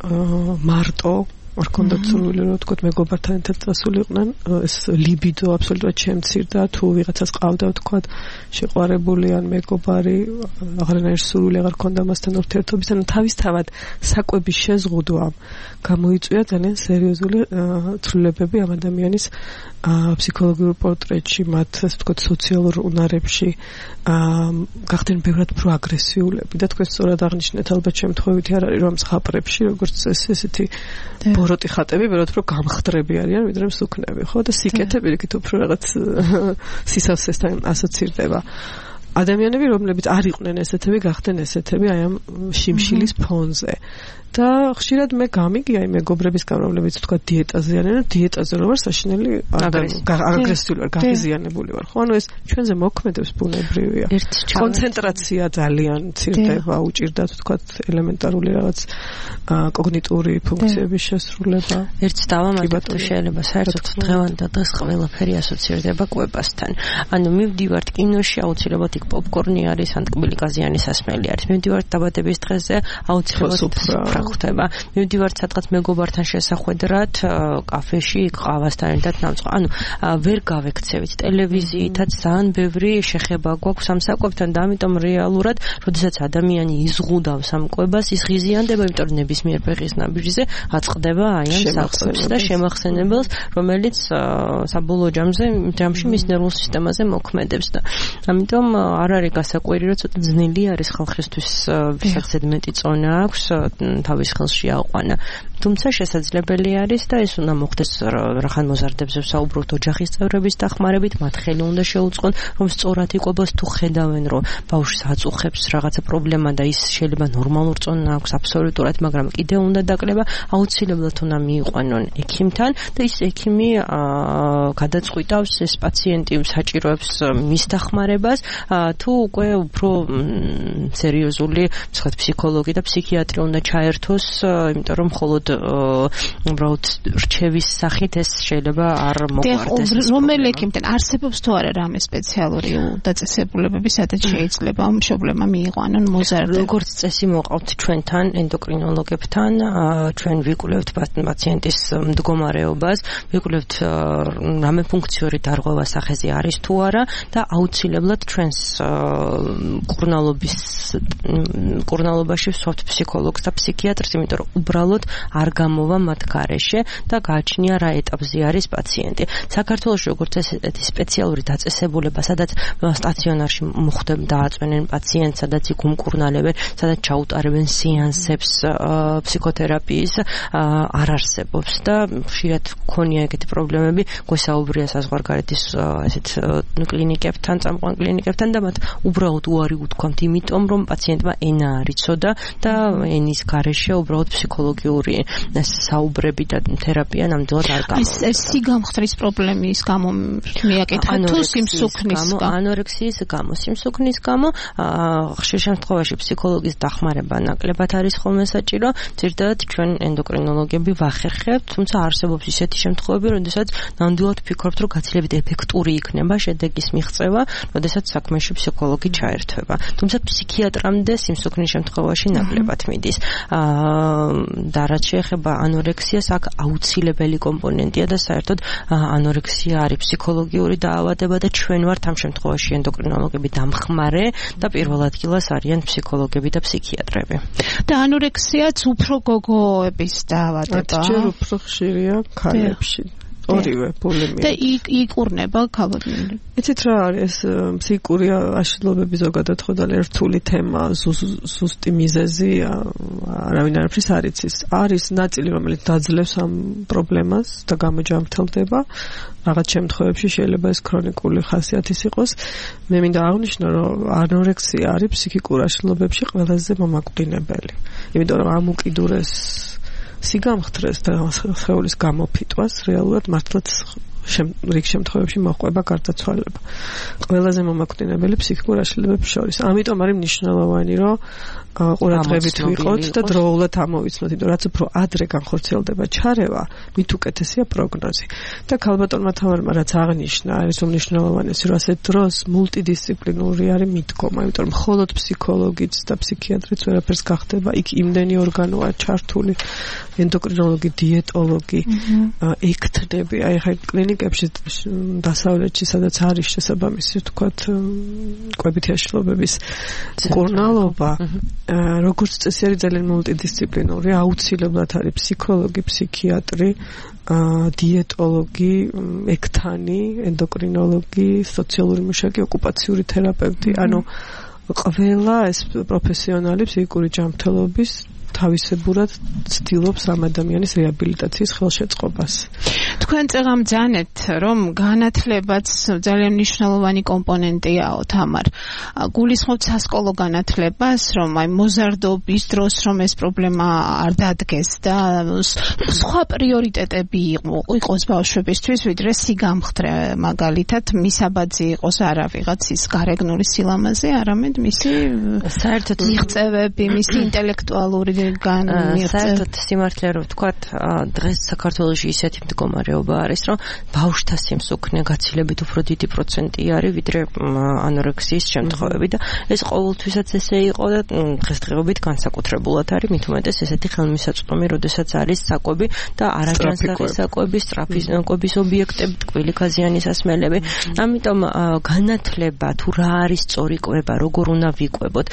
მარტო, არ ქონდათ სურვილი, რომ თქვათ, მეგობართან ერთად წასულიყვნენ, ეს ლიბიდო აბსოლუტურად შემცირდა, თუ ვიღაცას ყავდა, თქვათ, შეყვარებული ან მეგობარი, აღარანაირ სურვილი აღარ ქონდა მასთან ურთიერთობის, ანუ თავისთავად საკვების შეზღუდვამ გამოიწვია ძალიან სერიოზული ცვლილებები ამ ადამიანის ფსიქოლოგიურ პორტრეტში, მათ, ასე ვთქვათ, სოციალურ უნარებში, გახდნენ ბევრად უფრო აგრესიულები და თქვენ სწორად აღნიშნეთ, ალბათ შემთხვევითი არ არის, რომ მსხაპრებში, როგორც ეს ესეთი ბოროტი ხატები ბევრად უფრო გამხდრები არიან, ვიდრე მსუქნები, ხო? და სიკეთე პირიქით უფრო რაღაც სისავსესთან ასოცირდება. ადამიანები, რომლებიც არ იყვნენ ესეთები, გახდნენ ესეთები აი ამ შიმშილის ფონზე. და ხშირად მე გამიგია იმ მეგობრებისგან, რომლებიც თქვა დიეტაზე არიან, დიეტაზე რო ვარ საშინელი აგრესიული ვარ, გაღიზიანებული ვარ. ხო, ანუ ეს ჩვენზე მოქმედებს ბუნებრივია. კონცენტრაცია ძალიან მცირდება, უჭირდა თქვა ელემენტარული რაღაც კოგნიტური ფუნქციების შესრულება. ერთ დავამატებ, თუ შეიძლება საერთოდ დღევანდელ დღეს ყველაფერი ასოცირდება კვებასთან. ანუ მივდივართ კინოში, აუცილებლად იქ პოპკორნი არის, ან ტკბილი გაზიანი სასმელი არის. მივდივართ დაბადების დღეზე, აუცილებლად ხდება. მივდივართ სადღაც მეგობართან შესახვედრად, კაფეში, ყავასთან ერთად ნამწყვა. ანუ ვერ გავექცევით ტელევიზიითაც ძალიან ბევრი შეხება გვაქვს ამ საკვებთან და ამიტომ რეალურად, როდესაც ადამიანი იზღუდავს ამ კვებას, ის ღიზიანდება, იმიტომ რომ ნებისმიერ ფეხის ნაბიჯზე აწყდება აი ამ საკვებს და შემახსენებელს, რომელიც საბოლოო ჯამზე ჯამში მის ნერვულ სისტემაზე მოქმედებს და ამიტომ არ არის გასაკვირი, რომ ცოტა ძნელი არის ხალხისთვის შეხსედ მეტი წონა აქვს თავის ხელში აყვანა. თუმცა შესაძლებელი არის და ეს უნდა მოხდეს რახან მოზარდებზე ვსაუბრობთ ოჯახის წევრების დახმარებით, მათ ხელი უნდა შეუწყონ, რომ სწორად იყვებას, თუ ხედავენ, რომ ბავშვს აწუხებს რაღაცა პრობლემა და ის შეიძლება ნორმალურ წონა აქვს აბსოლუტურად, მაგრამ კიდევ უნდა დაკლება, აუცილებლად უნდა მიიყვანონ ექიმთან და ის ექიმი გადაწყვიტავს ეს პაციენტი საჭიროებს მის დახმარებას, თუ უკვე უფრო სერიოზული, ვთქვათ, ფსიქოლოგი და ფსიქიატრი უნდა ჩაერთოს, იმიტომ რომ მხოლოდ უბრალოდ რჩევის სახით ეს შეიძლება არ მოგვარდეს. რომელი ექიმთან არსებობს თუ არა რამე სპეციალური დაწესებულებები, სადაც შეიძლება მშობლებმა მიიყვანონ მოზარდები? როგორც წესი მოყავთ ჩვენთან ენდოკრინოლოგებთან, ჩვენ ვიკვლევთ პაციენტის მდგომარეობას, ვიკვლევთ რამე ფუნქციური დარღვევა სახეზე არის თუ არა და აუცილებლად ჩვენს კურნალობის კურნალობაში ვსვათ ფსიქოლოგს და ფსიქიატრს, იმიტომ რომ უბრალოდ არ გამოვა მათ გარეშე და გააჩნია რა ეტაპზე არის პაციენტი. საქართველოში როგორც ესეთი სპეციალური დაწესებულება, სადაც სტაციონარში მოხდება დააწვენენ პაციენტს, სადაც იქ უმკურნალებენ, სადაც ჩაუტარებენ სეანსებს ფსიქოთერაპიის, არ არსებობს და ხშირად ქონია ეგეთი პრობლემები, გვესაუბრია საზღვარგარეთის ესეთ კლინიკებთან, წამყვან კლინიკებთან და მათ უბრალოდ უარი უთქვამთ, იმიტომ რომ პაციენტმა ენა არ იცოდა და ენის გარეშე უბრალოდ ფსიქოლოგიური საუბრები და თერაპია ნამდვილად არ გამოდის. ეს სიგამხდრის პრობლემის გამო მიაკითხა თუ სიმსუქნის გამო? ანორექსიის გამო, სიმსუქნის გამო, ხშირ შემთხვევაში ფსიქოლოგის დახმარება ნაკლებად არის ხოლმე საჭირო. ზირდად ჩვენ ენდოკრინოლოგები ვახერხებთ, თუმცა არსებობს ისეთი შემთხვევები, როდესაც ნამდვილად ვფიქრობთ, რომ გაცილებით ეფექტური იქნება შედეგის მიღწევა, როდესაც საქმეში ფსიქოლოგი ჩაერთვება. თუმცა ფსიქიატრამდე სიმსუქნის შემთხვევაში ნაკლებად მიდის. და რაც შეეხება ანორექსიას, აქ აუცილებელი კომპონენტია და საერთოდ ანორექსია არის ფსიქოლოგიური დაავადება და ჩვენ ვართ ამ შემთხვევაში ენდოკრინოლოგები დამხმარე და პირველ ადგილას არიან ფსიქოლოგები და ფსიქიატრები. და ანორექსიაც უფრო გოგოების დაავადება. ჯერ უფრო ხშირია ქალებში. ორივე ბულიმია. და იკურნება ქალბატონი. იცით რა არის ფსიქიკური აშლილობები ზოგადად ხო ძალიან რთული თემა, ზუსტი მიზეზი არავინ არაფრის არ იცის. არის ნაწილი რომელიც დაძლევს ამ პრობლემას და გამოჯამრთელდება. რაღაც შემთხვევებში შეიძლება ეს ქრონიკული ხასიათის იყოს. მე მინდა აღნიშნო რომ ანორექსია არის ფსიქიკურ აშლილობებში ყველაზე მომაკვდინებელი. იმიტომ რომ ამ უკიდურეს სიგამხდრეს და სხეულის გამოფიტვას რეალურად მართლაც რიგ შემთხვევებში მოყვება გარდაცვალება. ყველაზე მომაკვდინებელი ფსიქიკურ აშლილობებს შორის. ამიტომ არის მნიშვნელოვანი რომ ყურადღებით ვიყოთ და დროულად ამოვიცნოთ, იმიტომ რაც უფრო ადრე განხორციელდება ჩარევა, მით უკეთესია პროგნოზი. და ქალბატონმა თამარმა რაც აღნიშნა, არის უმნიშვნელოვანესი, რომ ასეთ დროს მულტიდისციპლინური არის მიდგომა, იმიტომ რომ მხოლოდ ფსიქოლოგიც და ფსიქიატრიც ვერაფერს გახდება, იქ იმდენი ორგანოა ჩართული, ენდოკრინოლოგი, დიეტოლოგი, ექთნები, აი ხა კლინიკებში დასავლეთში, სადაც არის შესაბამისი, ვთქვათ, კვებითი აშლილობების მკურნალობა, როგორც წესი არის ძალიან მულტიდისციპლინური, აუცილებლად არის ფსიქოლოგი, ფსიქიატრი, დიეტოლოგი, ექთანი, ენდოკრინოლოგი, სოციალური მუშაკი, ოკუპაციური თერაპევტი, ანუ ყველა ეს პროფესიონალი ფსიქიკური ჯანმრთელობის თავისებურად ცდილობს ამ ადამიანის რეაბილიტაციის ხელშეწყობას. თქვენ წეღამ ძანეთ, რომ განათლებაც ძალიან მნიშვნელოვანი კომპონენტიაო, თამარ. გულისხმობთ სასკოლო განათლებას, რომ აი მოზარდობის დროს რომ ეს პრობლემა არ დადგეს და სხვა პრიორიტეტები იყოს ბავშვებისთვის, ვიდრე სიგამხდრე, მაგალითად, მისაბაძი იყოს არა ვიღაცის გარეგნული სილამაზე, არამედ მისი საერთოდ მიღწევები, მისი ინტელექტუალური საერთოდ სიმართლე რომ ვთქვათ, დღეს საქართველოში ისეთი მდგომარეობა არის, რომ ბავშვთა სიმსუქნე გაცილებით უფრო დიდი პროცენტი არის, ვიდრე ანორექსიის შემთხვევები და ეს ყოველთვისაც ესე იყო და დღესდღეობით განსაკუთრებულად არის, მით უმეტეს ესეთი ხელმისაწვდომი, როდესაც არის საკვები და არაჯანსაღი საკვები, სწრაფი საკვების ობიექტები, ტკბილი გაზიანის ასმელები. ამიტომ განათლება თუ რა არის სწორი კვება, როგორ უნდა ვიკვებოთ,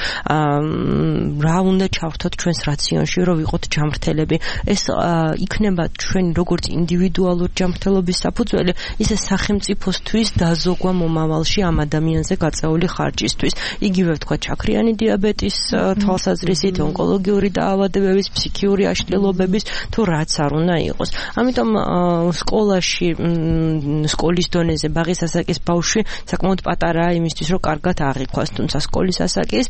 რა უნდა ჩავთოთ ჩვენს რაციონში, რომ ვიყოთ ჯანმრთელები. ეს იქნება ჩვენი როგორც ინდივიდუალური ჯანმრთელობის საფუძველი, ისე სახელმწიფოსთვის დაზოგვა მომავალში ამ ადამიანზე გაწეული ხარჯისთვის. იგივე ვთქვა ჩაქრიანი დიაბეტის თვალსაზრისით, ონკოლოგიური დაავადებების, ფსიქიური აშლილობების თუ რაც არ უნდა იყოს. ამიტომ სკოლაში, სკოლის დონეზე ბაღის ასაკის ბავშვი საკმაოდ პატარაა იმისთვის, რომ კარგად აღიქვას, თუმცა სკოლის ასაკის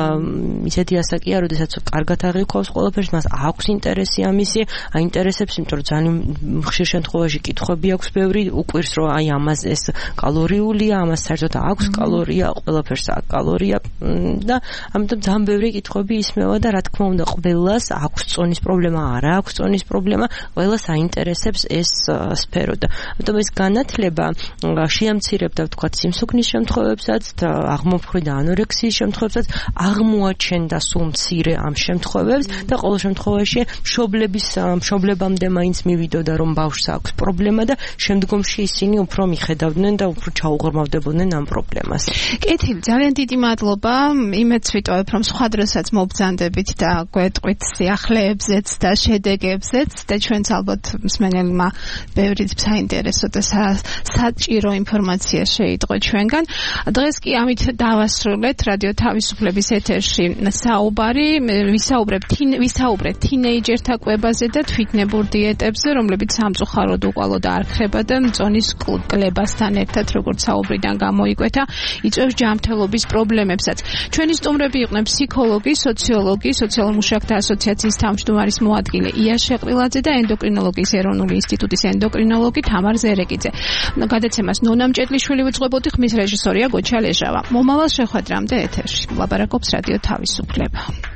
ისეთი ასაკია, როდესაც კარგად აღიქვას ყველაფერს, მას აქვს ინტერესი ამისი, აინტერესებს, იმიტომ რომ ძალიან ხშირ შემთხვევაში კითხვები აქვს ბევრი, უკვირს რომ აი ამას ეს კალორიულია, ამას საერთოდ აქვს კალორია, ყველაფერს აქვს კალორია და ამიტომ ძალიან ბევრი კითხვები ისმევა და რა თქმა უნდა ყველას აქვს წონის პრობლემა, არა აქვს წონის პრობლემა, ყველას აინტერესებს ეს სფერო და ამიტომ ეს განათლება შეამცირებდა ვთქვათ სიმსუქნის შემთხვევებსაც და აღმოფხვრი და ანორექსიის შემთხვევებსაც, აღმოაჩენდა სულ მცირე ამ შემთხვევებს და ყოველ შემთხვევაში მშობლების მშობლებამდე მაინც მივიდოდა რომ ბავშვს აქვს პრობლემა და შემდგომში ისინი უფრო მიხედავდნენ და უფრო ჩაუღრმავდებოდნენ ამ პრობლემას. კეთილი, ძალიან დიდი მადლობა. იმედს ვიტოვებ რომ სხვა დროსაც მობრძანდებით და გვეტყვით სიახლეებზეც და შედეგებზეც და ჩვენც ალბათ მსმენელმა ბევრი საინტერესო და საჭირო ინფორმაცია შეიტყო ჩვენგან. დღეს კი ამით დავასრულეთ რადიო თავისუფლების ეთერში საუბარი, ვისაუბრებთ ვისაუბრეთ თინეიჯერთა კვებაზე და თვითნებურ დიეტებზე, რომლებიც სამწუხაროდ უკვალოდ არ ხება და მწონის კლებასთან ერთად, როგორც საუბრიდან გამოიკვეთა, იწვევს ჯანმრთელობის პრობლემებსაც. ჩვენი სტუმრები იყვნენ ფსიქოლოგი, სოციოლოგი, სოციალურ მუშაკთა ასოციაციის თავმჯდომარის მოადგილე ია შეყრილაძე და ენდოკრინოლოგიის ეროვნული ინსტიტუტის ენდოკრინოლოგი თამარ ზერეკიძე. გადაცემას ნონა მჭედლიშვილი უძღვებოდი, ხმის რეჟისორია გოჩა ლეჟავა. მომავალ შეხვედრამდე ეთერში ლაპარაკობს რადიო თავისუფლება.